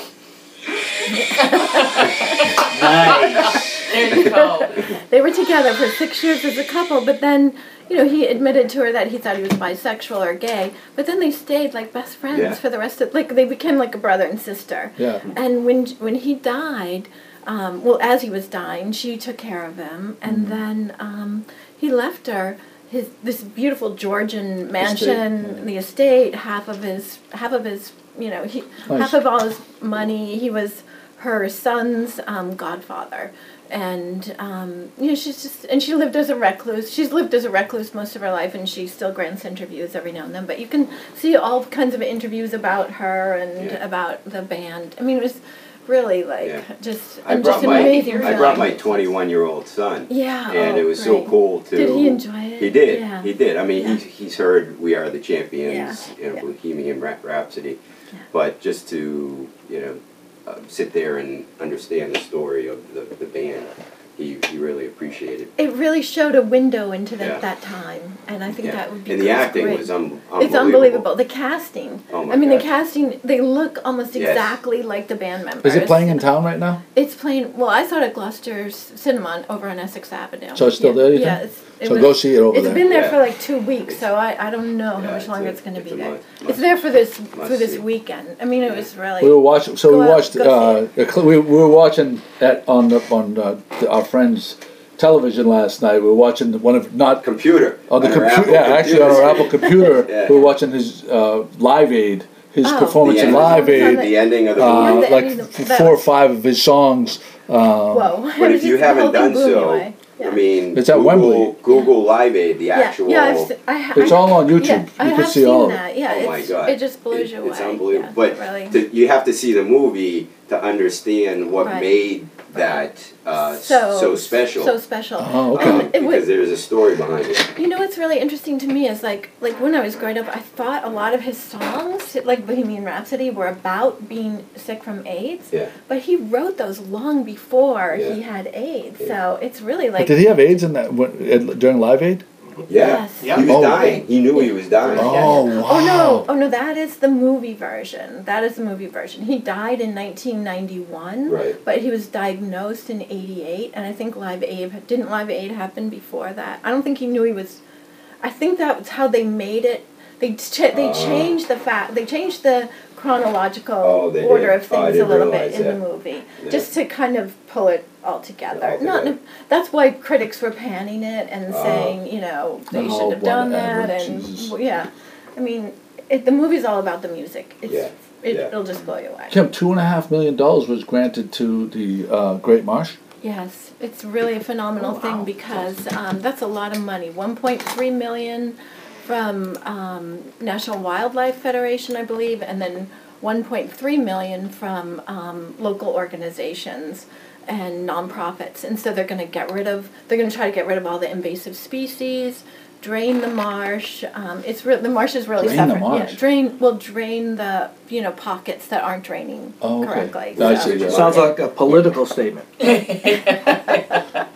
Nice. There you go. They were together for six years as a couple, but then, you know, he admitted to her that he thought he was bisexual or gay. But then they stayed like best friends Yeah. for the rest of, like they became like a brother and sister. Yeah. And when when he died, um, well, as he was dying, she took care of him, and then um, he left her his this beautiful Georgian mansion, yeah. the estate, half of his half of his, you know, he Nice. half of all his money. He was her son's um, godfather. And um, you know, she's just and she lived as a recluse. She's lived as a recluse most of her life, and she still grants interviews every now and then. But you can see all kinds of interviews about her and Yeah. about the band. I mean, it was really like Yeah. just I and brought just an my amazing I film. brought my twenty-one-year-old son. Yeah, And oh, it was so great. cool to. Did he enjoy it? He did. Yeah. He did. I mean, Yeah. he's he's heard "We Are the Champions," Yeah. you know, Yeah. Bohemian Rhap- Rhapsody, Yeah. but just to you know uh, sit there and understand the story of the, the band, he he really appreciated. It really showed a window into that, Yeah. that time, and I think Yeah. that would be And the was acting great. was un- It's unbelievable. The casting. Oh my I mean, God. the casting. They look almost Yes. exactly like the band members. Is it playing in town right now? It's playing. Well, I saw it at Gloucester's Cinema over on Essex Avenue. So it's still yeah. there, you Yeah, think? it's, it So was, go see it over It's there. been there Yeah. for like two weeks, so I, I don't know Yeah, how much it's longer a- it's going to it's be a there. must- It's must- there for this must for this see. weekend. I mean, it was really. We were watching. So Go we out, watched. go Uh, a cl- we, we were watching at on the, on uh, the, our friends' television last night. We were watching one of not computer. on the on our computer. Apple Yeah, actually on our computers. Apple computer. Yeah. We were watching his uh, Live Aid, his Oh. performance The in end. Live Oh, Aid. so The ending of the Uh, movie. the like ending of- f- that four or was- five of his songs. Um, Whoa! But It if was you just- the haven't whole thing done blew me so, away. Yeah. I mean, It's at Google, Wembley. Google Live Aid, the Yeah, actual. yeah, I've, se- I, ha- It's I, all on YouTube. Yeah, You I can have see seen all of it. that. Yeah, Oh my it's, God. it just blows It- you away. It's unbelievable. Yeah, but really. to, you have to see the movie to understand what Right. made that uh, so so special. So special. Oh, okay. Um, It because was- there's a story behind it. You know what's really interesting to me is like like when I was growing up, I thought a lot of his songs, like Bohemian Rhapsody, were about being sick from AIDS. Yeah. But he wrote those long before Yeah. he had AIDS, Yeah. so it's really But like. did he have AIDS in that when, at- during Live Aid? Yeah. Yes. Yeah. He was Oh. dying. He knew he was dying. Oh wow! Oh no! Oh no! That is the movie version. That is the movie version. He died in nineteen ninety-one, Right. but he was diagnosed in eighty-eight, and I think Live Aid didn't Live Aid happen before that. I don't think he knew he was. I think that was how they made it. They ch- they Ah. changed the fact. They changed the chronological Oh, they order did. of Oh, I things a didn't little bit realize in that. the movie, Yeah. just to kind of pull it all together. All Not. together. That's why critics were panning it and Ah. saying, you know, they Oh, should have done whatever, that, and Jesus. well, yeah. I mean, it, the movie's all about the music. It's, Yeah, it, yeah. It'll just blow you away. Kim, two and a half million dollars was granted to the uh, Great Marsh. Yes, it's really a phenomenal Oh, thing wow. because um, that's a lot of money. one point three million from um, National Wildlife Federation, I believe, and then one point three million from um, local organizations and nonprofits. And so they're going to get rid of. They're going to try to get rid of all the invasive species. Drain the marsh. Um, it's re- the marsh is really Drain the suffering. marsh? Yeah, drain. Well, drain the you know pockets that aren't draining Oh, okay. correctly. I So- see. Sounds like a political statement. And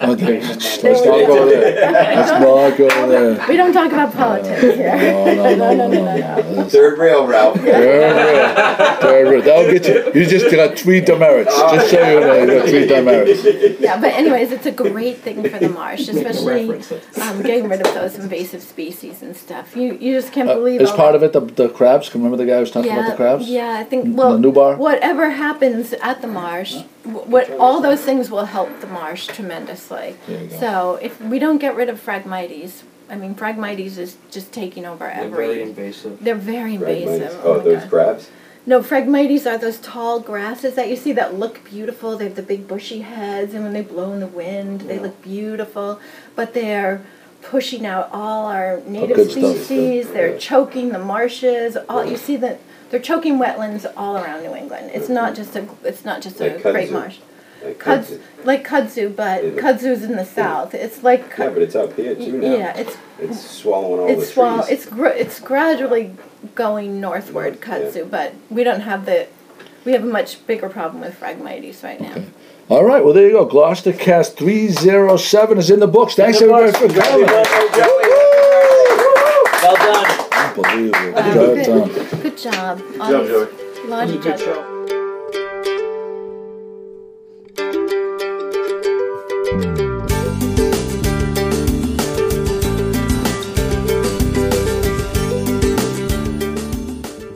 Okay, let's not go there. Let's not go there. We don't talk about politics here. No, no, no, no, no, no. Third rail, Ralph. Third rail. Third rail. That'll get you. You just got three demerits. Just so you know, you got three demerits. Yeah, but anyways, it's a great thing for the marsh, especially um, getting rid of those invasive species and stuff. You you just can't Uh, believe. is all part that- of it the the crabs? Remember the guy who was talking yeah, about the crabs? Yeah, I think. N- Well, the new bar? whatever happens at the marsh, wh- what all those things will help the marsh tremendously. There you go. So if we don't get rid of Phragmites, I mean Phragmites is just taking over They're every. very invasive. They're very invasive. Phragmites. Oh, my those God. crabs? No, Phragmites are those tall grasses that you see that look beautiful. They have the big bushy heads, and when they blow in the wind, they look beautiful. But they're pushing out all our native good stuff. species. They're choking the marshes. All you see that they're choking wetlands all around New England. It's not just a. It's not just a Like great kudzu. marsh. Like Kuds, kudzu. like kudzu, but Is it? kudzu's in the south. It's like Yeah, but it's up here too now. yeah, it's It's swallowing all it's the swall. trees. It's gr- it's gradually going northward, North, yeah. kudzu, but we don't have the. We have a much bigger problem with Phragmites right now. Okay. All right, well, there you go. Gloucester Cast three oh seven is in the books. Thanks, In the everybody, books. for coming. Well done. Unbelievable. Wow, Good good, job. good job. Good job, Joey. Lot of Good judgment. show.